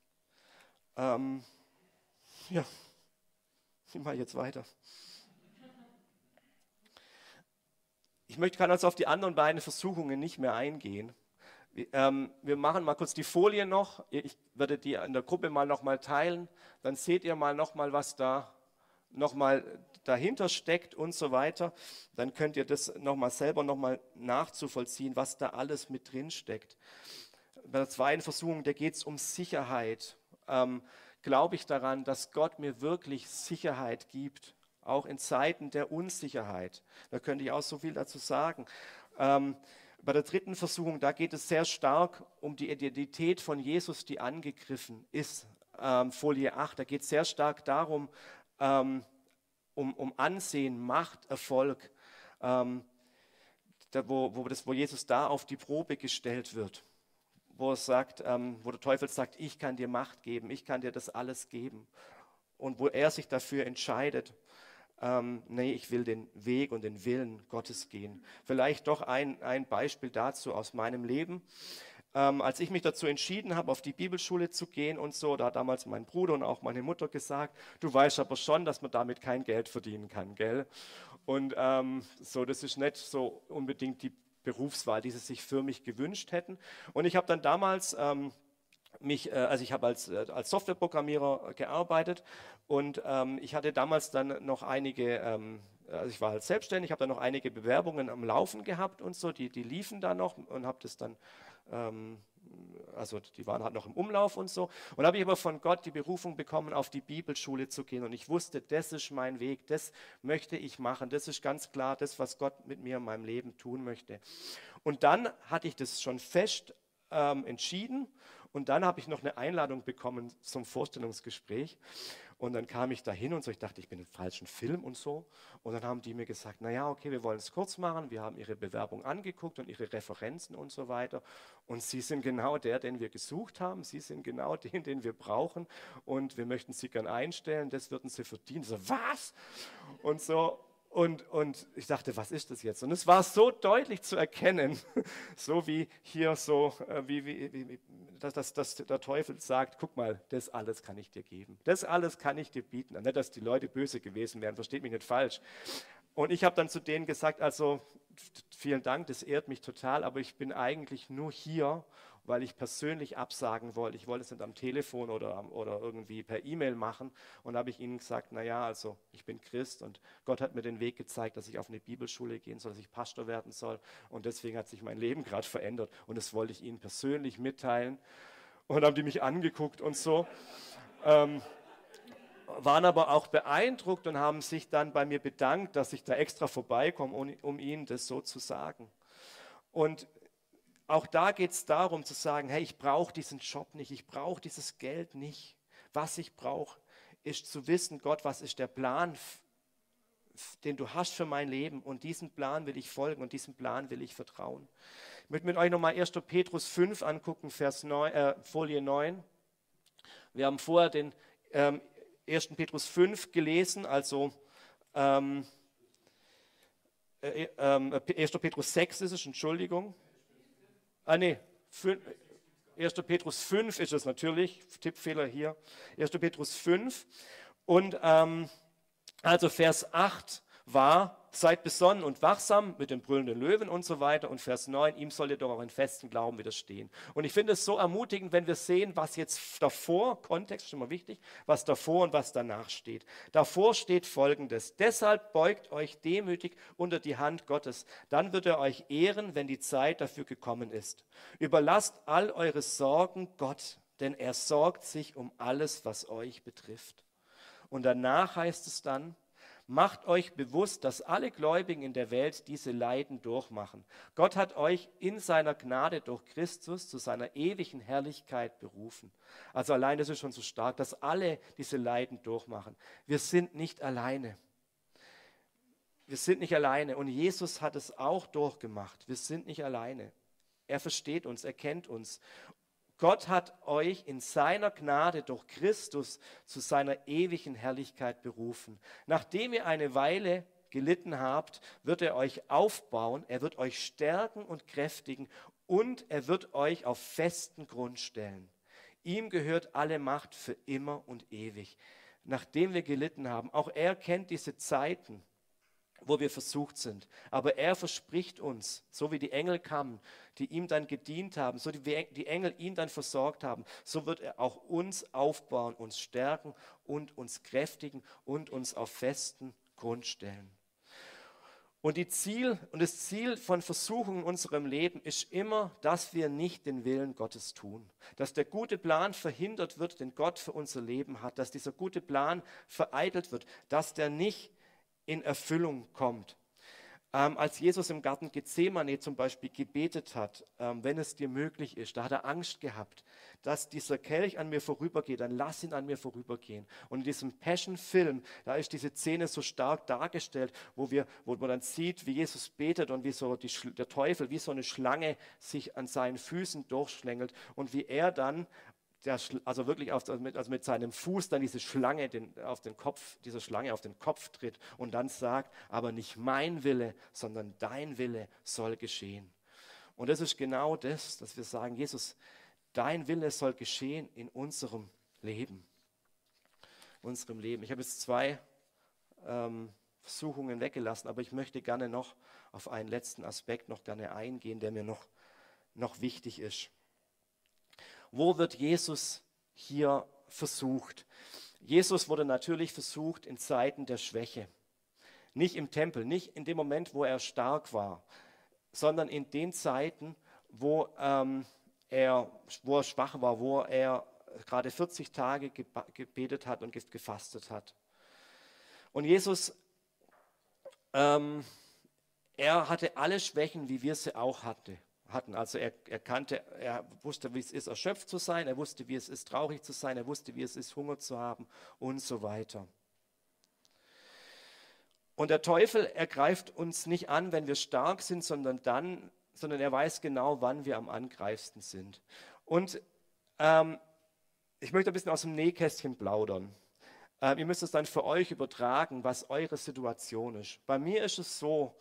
Ja, ich mache jetzt weiter. kann also auf die anderen beiden Versuchungen nicht mehr eingehen. Wir machen mal kurz die Folie noch. Ich werde die in der Gruppe mal nochmal teilen. Dann seht ihr mal nochmal, was da nochmal dahinter steckt und so weiter. Dann könnt ihr das nochmal selber nochmal nachzuvollziehen, was da alles mit drin steckt. Bei der zweiten Versuchung, da geht es um Sicherheit. Glaube ich daran, dass Gott mir wirklich Sicherheit gibt, auch in Zeiten der Unsicherheit. Da könnte ich auch so viel dazu sagen. Bei der dritten Versuchung, da geht es sehr stark um die Identität von Jesus, die angegriffen ist. Folie 8, da geht es sehr stark darum, um Ansehen, Macht, Erfolg, wo Jesus da auf die Probe gestellt wird. Wo der Teufel sagt, ich kann dir Macht geben, ich kann dir das alles geben. Und wo er sich dafür entscheidet, nee, ich will den Weg und den Willen Gottes gehen. Vielleicht doch ein Beispiel dazu aus meinem Leben. Als ich mich dazu entschieden habe, auf die Bibelschule zu gehen und so, da hat damals mein Bruder und auch meine Mutter gesagt, du weißt aber schon, dass man damit kein Geld verdienen kann, gell? Und so, das ist nicht so unbedingt die Berufswahl, die sie sich für mich gewünscht hätten. Und ich habe dann damals ich habe als Softwareprogrammierer gearbeitet und ich hatte damals dann noch einige, also ich war halt selbstständig, habe dann noch einige Bewerbungen am Laufen gehabt und so, die liefen da noch und habe das dann, also die waren halt noch im Umlauf und so. Und habe ich aber von Gott die Berufung bekommen, auf die Bibelschule zu gehen und ich wusste, das ist mein Weg, das möchte ich machen, das ist ganz klar das, was Gott mit mir in meinem Leben tun möchte. Und dann hatte ich das schon fest entschieden. Und dann habe ich noch eine Einladung bekommen zum Vorstellungsgespräch. Und dann kam ich da hin und so, ich dachte, ich bin im falschen Film und so. Und dann haben die mir gesagt, naja, okay, wir wollen es kurz machen. Wir haben ihre Bewerbung angeguckt und ihre Referenzen und so weiter. Und sie sind genau der, den wir gesucht haben. Sie sind genau den wir brauchen. Und wir möchten sie gern einstellen. Das würden sie verdienen. So, was? Und so. Und ich dachte, was ist das jetzt? Und es war so deutlich zu erkennen, so wie hier so, dass der Teufel sagt, guck mal, das alles kann ich dir geben. Das alles kann ich dir bieten. Nicht, dass die Leute böse gewesen wären, versteht mich nicht falsch. Und ich habe dann zu denen gesagt, also vielen Dank, das ehrt mich total, aber ich bin eigentlich nur hier, weil ich persönlich absagen wollte. Ich wollte es nicht am Telefon oder irgendwie per E-Mail machen. Und da habe ich ihnen gesagt, naja, also ich bin Christ und Gott hat mir den Weg gezeigt, dass ich auf eine Bibelschule gehen soll, dass ich Pastor werden soll. Und deswegen hat sich mein Leben gerade verändert. Und das wollte ich ihnen persönlich mitteilen. Und dann haben die mich angeguckt und so. Waren aber auch beeindruckt und haben sich dann bei mir bedankt, dass ich da extra vorbeikomme, um ihnen das so zu sagen. Und auch da geht es darum zu sagen, hey, ich brauche diesen Job nicht, ich brauche dieses Geld nicht. Was ich brauche, ist zu wissen, Gott, was ist der Plan, den du hast für mein Leben und diesem Plan will ich folgen und diesem Plan will ich vertrauen. Ich möchte mit euch nochmal 1. Petrus 5 angucken, Folie 9. Wir haben vorher den 1. Petrus 5 gelesen, also 1. Petrus 6 ist es, Entschuldigung. Nee, 1. Petrus 5 ist es natürlich, Tippfehler hier, 1. Petrus 5 und also Vers 8 war, seid besonnen und wachsam mit dem brüllenden Löwen und so weiter und Vers 9, ihm sollt ihr doch auch in festen Glauben widerstehen. Und ich finde es so ermutigend, wenn wir sehen, was jetzt davor, Kontext ist schon mal wichtig, was davor und was danach steht. Davor steht Folgendes, deshalb beugt euch demütig unter die Hand Gottes, dann wird er euch ehren, wenn die Zeit dafür gekommen ist. Überlasst all eure Sorgen Gott, denn er sorgt sich um alles, was euch betrifft. Und danach heißt es dann, macht euch bewusst, dass alle Gläubigen in der Welt diese Leiden durchmachen. Gott hat euch in seiner Gnade durch Christus zu seiner ewigen Herrlichkeit berufen. Also allein das ist schon so stark, dass alle diese Leiden durchmachen. Wir sind nicht alleine. Wir sind nicht alleine und Jesus hat es auch durchgemacht. Wir sind nicht alleine. Er versteht uns, er kennt uns. Gott hat euch in seiner Gnade durch Christus zu seiner ewigen Herrlichkeit berufen. Nachdem ihr eine Weile gelitten habt, wird er euch aufbauen, er wird euch stärken und kräftigen und er wird euch auf festen Grund stellen. Ihm gehört alle Macht für immer und ewig. Nachdem wir gelitten haben, auch er kennt diese Zeiten, wo wir versucht sind. Aber er verspricht uns, so wie die Engel kamen, die ihm dann gedient haben, so wie die Engel ihn dann versorgt haben, so wird er auch uns aufbauen, uns stärken und uns kräftigen und uns auf festen Grund stellen. Und das Ziel von Versuchungen in unserem Leben ist immer, dass wir nicht den Willen Gottes tun. Dass der gute Plan verhindert wird, den Gott für unser Leben hat. Dass dieser gute Plan vereitelt wird. Dass der nicht in Erfüllung kommt. Als Jesus im Garten Gethsemane zum Beispiel gebetet hat, wenn es dir möglich ist, da hat er Angst gehabt, dass dieser Kelch an mir vorübergeht, dann lass ihn an mir vorübergehen. Und in diesem Passion-Film, da ist diese Szene so stark dargestellt, wo man dann sieht, wie Jesus betet und wie so der Teufel wie so eine Schlange sich an seinen Füßen durchschlängelt und wie er dann also wirklich mit seinem Fuß dann diese Schlange dieser Schlange auf den Kopf tritt und dann sagt, aber nicht mein Wille, sondern dein Wille soll geschehen. Und das ist genau das, dass wir sagen, Jesus, dein Wille soll geschehen in unserem Leben. Ich habe jetzt 2 Versuchungen weggelassen, aber ich möchte gerne noch auf einen letzten Aspekt noch gerne eingehen, der mir noch wichtig ist. Wo wird Jesus hier versucht? Jesus wurde natürlich versucht in Zeiten der Schwäche. Nicht im Tempel, nicht in dem Moment, wo er stark war, sondern in den Zeiten, wo er schwach war, wo er gerade 40 Tage gebetet hat und gefastet hat. Und Jesus, er hatte alle Schwächen, wie wir sie auch hatten. Also er wusste, wie es ist, erschöpft zu sein, er wusste, wie es ist, traurig zu sein, er wusste, wie es ist, Hunger zu haben und so weiter. Und der Teufel, er greift uns nicht an, wenn wir stark sind, sondern er weiß genau, wann wir am angreifendsten sind. Und ich möchte ein bisschen aus dem Nähkästchen plaudern. Ihr müsst es dann für euch übertragen, was eure Situation ist. Bei mir ist es so,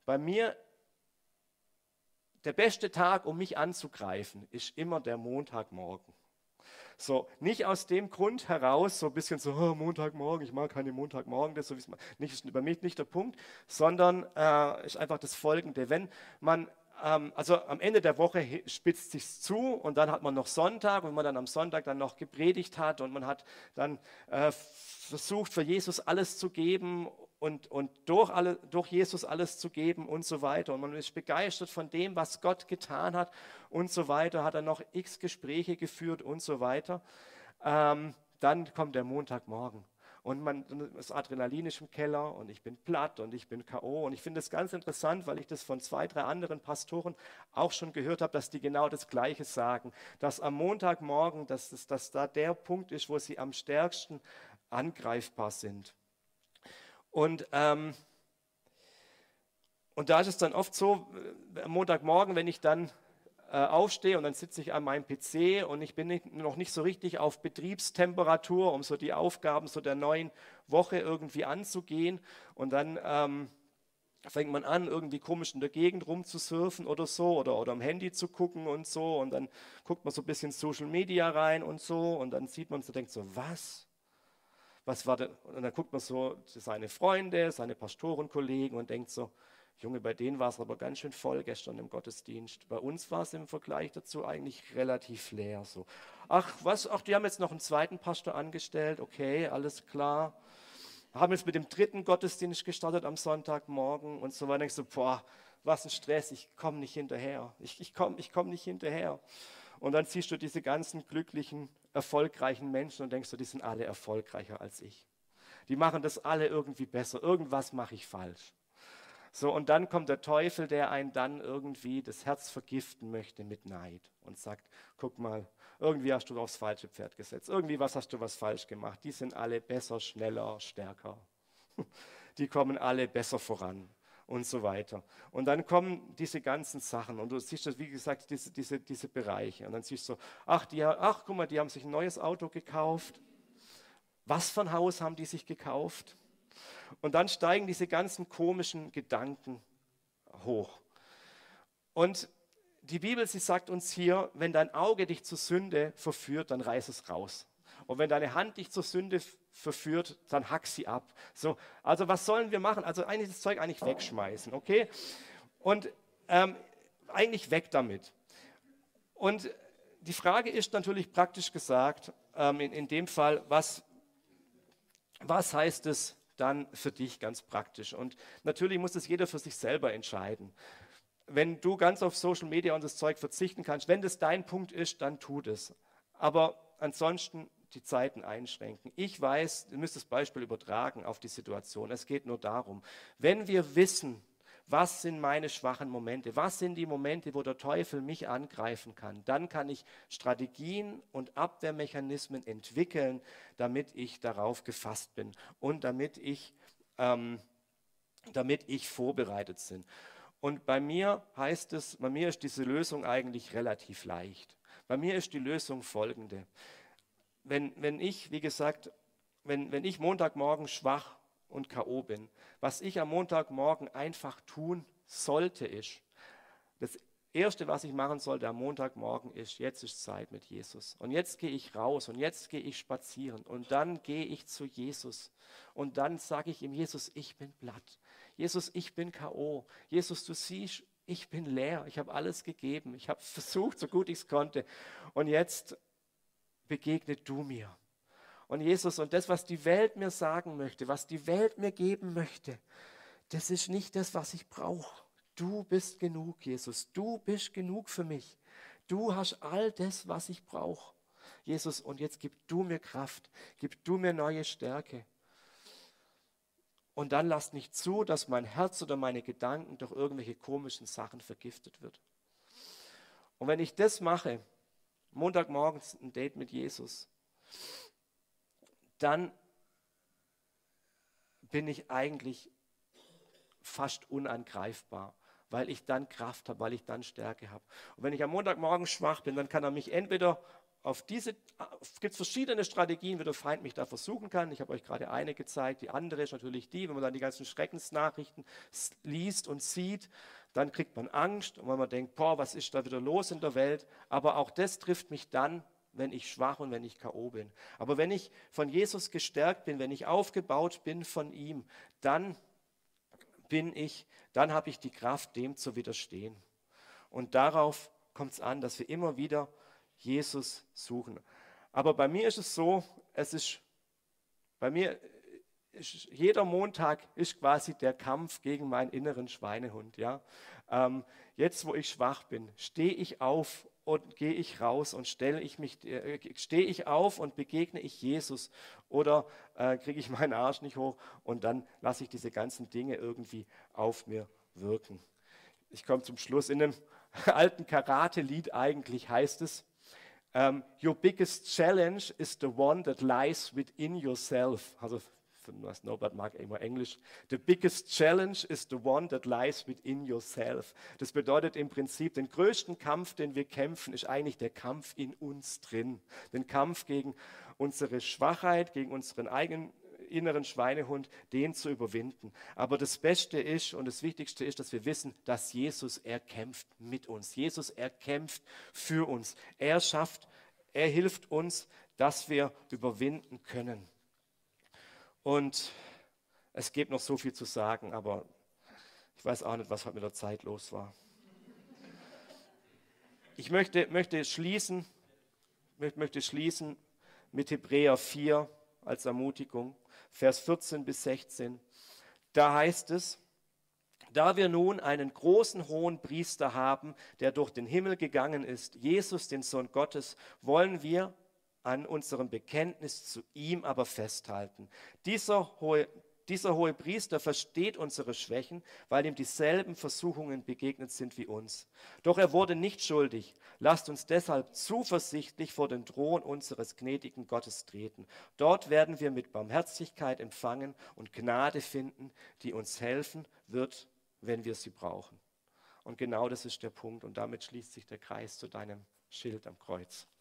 der beste Tag, um mich anzugreifen, ist immer der Montagmorgen. So, nicht aus dem Grund heraus, so ein bisschen so, oh, Montagmorgen, ich mag keine Montagmorgen, das ist bei mir nicht der Punkt, sondern ist einfach das Folgende. Wenn man, also am Ende der Woche spitzt sich zu und dann hat man noch Sonntag und wenn man dann am Sonntag dann noch gepredigt hat und man hat dann versucht, für Jesus alles zu geben und durch Jesus alles zu geben und so weiter. Und man ist begeistert von dem, was Gott getan hat und so weiter, hat er noch x Gespräche geführt und so weiter. Dann kommt der Montagmorgen und das Adrenalin ist im Keller und ich bin platt und ich bin K.O. Und ich finde es ganz interessant, weil ich das von 2, 3 anderen Pastoren auch schon gehört habe, dass die genau das Gleiche sagen, dass am Montagmorgen, dass da der Punkt ist, wo sie am stärksten angreifbar sind. Und da ist es dann oft so, am Montagmorgen, wenn ich dann aufstehe und dann sitze ich an meinem PC und ich bin noch nicht so richtig auf Betriebstemperatur, um so die Aufgaben so der neuen Woche irgendwie anzugehen. Und dann fängt man an, irgendwie komisch in der Gegend rumzusurfen oder so oder am Handy zu gucken und so. Und dann guckt man so ein bisschen Social Media rein und so und dann sieht man so, denkt so, was war denn? Und dann guckt man so seine Freunde, seine Pastorenkollegen und denkt so, Junge, bei denen war es aber ganz schön voll gestern im Gottesdienst. Bei uns war es im Vergleich dazu eigentlich relativ leer. So. Ach, die haben jetzt noch einen zweiten Pastor angestellt, okay, alles klar. Haben jetzt mit dem 3. Gottesdienst gestartet am Sonntagmorgen und so weiter. Denkst du, boah, was ein Stress, ich komme nicht hinterher. Ich komm nicht hinterher. Und dann siehst du diese ganzen glücklichen, erfolgreichen Menschen und denkst du, die sind alle erfolgreicher als ich. Die machen das alle irgendwie besser. Irgendwas mache ich falsch. So, und dann kommt der Teufel, der einen dann irgendwie das Herz vergiften möchte mit Neid und sagt, guck mal, irgendwie hast du aufs falsche Pferd gesetzt. Irgendwie hast du was falsch gemacht. Die sind alle besser, schneller, stärker. Die kommen alle besser voran und so weiter. Und dann kommen diese ganzen Sachen und du siehst das, wie gesagt, diese Bereiche. Und dann siehst du, guck mal, die haben sich ein neues Auto gekauft. Was für ein Haus haben die sich gekauft? Und dann steigen diese ganzen komischen Gedanken hoch. Und die Bibel, sie sagt uns hier, wenn dein Auge dich zur Sünde verführt, dann reiß es raus. Und wenn deine Hand dich zur Sünde verführt, dann hack sie ab. So, also was sollen wir machen? Also eigentlich das Zeug eigentlich wegschmeißen, okay? Und eigentlich weg damit. Und die Frage ist natürlich praktisch gesagt, in dem Fall, was heißt es dann für dich ganz praktisch? Und natürlich muss es jeder für sich selber entscheiden. Wenn du ganz auf Social Media und das Zeug verzichten kannst, wenn das dein Punkt ist, dann tu das. Aber ansonsten die Zeiten einschränken. Ich weiß, ihr müsst das Beispiel übertragen auf die Situation. Es geht nur darum, wenn wir wissen, was sind meine schwachen Momente, was sind die Momente, wo der Teufel mich angreifen kann, dann kann ich Strategien und Abwehrmechanismen entwickeln, damit ich darauf gefasst bin und damit ich vorbereitet bin. Und bei mir ist diese Lösung eigentlich relativ leicht. Bei mir ist die Lösung folgende. Wenn ich Montagmorgen schwach und K.O. bin, was ich am Montagmorgen einfach tun sollte, ist, das Erste, was ich machen sollte am Montagmorgen ist, jetzt ist Zeit mit Jesus. Und jetzt gehe ich raus und jetzt gehe ich spazieren und dann gehe ich zu Jesus. Und dann sage ich ihm, Jesus, ich bin platt. Jesus, ich bin K.O. Jesus, du siehst, ich bin leer. Ich habe alles gegeben. Ich habe versucht, so gut ich es konnte. Und jetzt begegne du mir. Und Jesus, und das, was die Welt mir sagen möchte, was die Welt mir geben möchte, das ist nicht das, was ich brauche. Du bist genug, Jesus. Du bist genug für mich. Du hast all das, was ich brauche. Jesus, und jetzt gib du mir Kraft, gib du mir neue Stärke. Und dann lass nicht zu, dass mein Herz oder meine Gedanken durch irgendwelche komischen Sachen vergiftet wird. Und wenn ich das mache, Montagmorgens ein Date mit Jesus, dann bin ich eigentlich fast unangreifbar, weil ich dann Kraft habe, weil ich dann Stärke habe. Und wenn ich am Montagmorgen schwach bin, dann kann er mich entweder es gibt verschiedene Strategien, wie der Feind mich da versuchen kann. Ich habe euch gerade eine gezeigt. Die andere ist natürlich die, wenn man dann die ganzen Schreckensnachrichten liest und sieht, dann kriegt man Angst und wenn man denkt, boah, was ist da wieder los in der Welt? Aber auch das trifft mich dann, wenn ich schwach und wenn ich K.O. bin. Aber wenn ich von Jesus gestärkt bin, wenn ich aufgebaut bin von ihm, dann habe ich die Kraft, dem zu widerstehen. Und darauf kommt es an, dass wir immer wieder Jesus suchen. Aber bei mir ist es so, jeder Montag ist quasi der Kampf gegen meinen inneren Schweinehund. Ja? Jetzt, wo ich schwach bin, stehe ich auf und gehe ich raus und stehe ich auf und begegne ich Jesus oder kriege ich meinen Arsch nicht hoch und dann lasse ich diese ganzen Dinge irgendwie auf mir wirken. Ich komme zum Schluss. In einem alten Karate-Lied eigentlich heißt es, your biggest challenge is the one that lies within yourself. Also, Norbert mag immer Englisch. The biggest challenge is the one that lies within yourself. Das bedeutet im Prinzip, den größten Kampf, den wir kämpfen, ist eigentlich der Kampf in uns drin. Den Kampf gegen unsere Schwachheit, gegen unseren eigenen inneren Schweinehund, den zu überwinden. Aber das Beste ist und das Wichtigste ist, dass wir wissen, dass Jesus, er kämpft mit uns. Jesus, er kämpft für uns. Er hilft uns, dass wir überwinden können. Und es gibt noch so viel zu sagen, aber ich weiß auch nicht, was heute mit der Zeit los war. Ich möchte schließen mit Hebräer 4 als Ermutigung, Vers 14 bis 16. Da heißt es, da wir nun einen großen hohen Priester haben, der durch den Himmel gegangen ist, Jesus, den Sohn Gottes, wollen wir an unserem Bekenntnis zu ihm aber festhalten. Dieser hohe Priester versteht unsere Schwächen, weil ihm dieselben Versuchungen begegnet sind wie uns. Doch er wurde nicht schuldig. Lasst uns deshalb zuversichtlich vor den Thron unseres gnädigen Gottes treten. Dort werden wir mit Barmherzigkeit empfangen und Gnade finden, die uns helfen wird, wenn wir sie brauchen. Und genau das ist der Punkt. Und damit schließt sich der Kreis zu deinem Schild am Kreuz.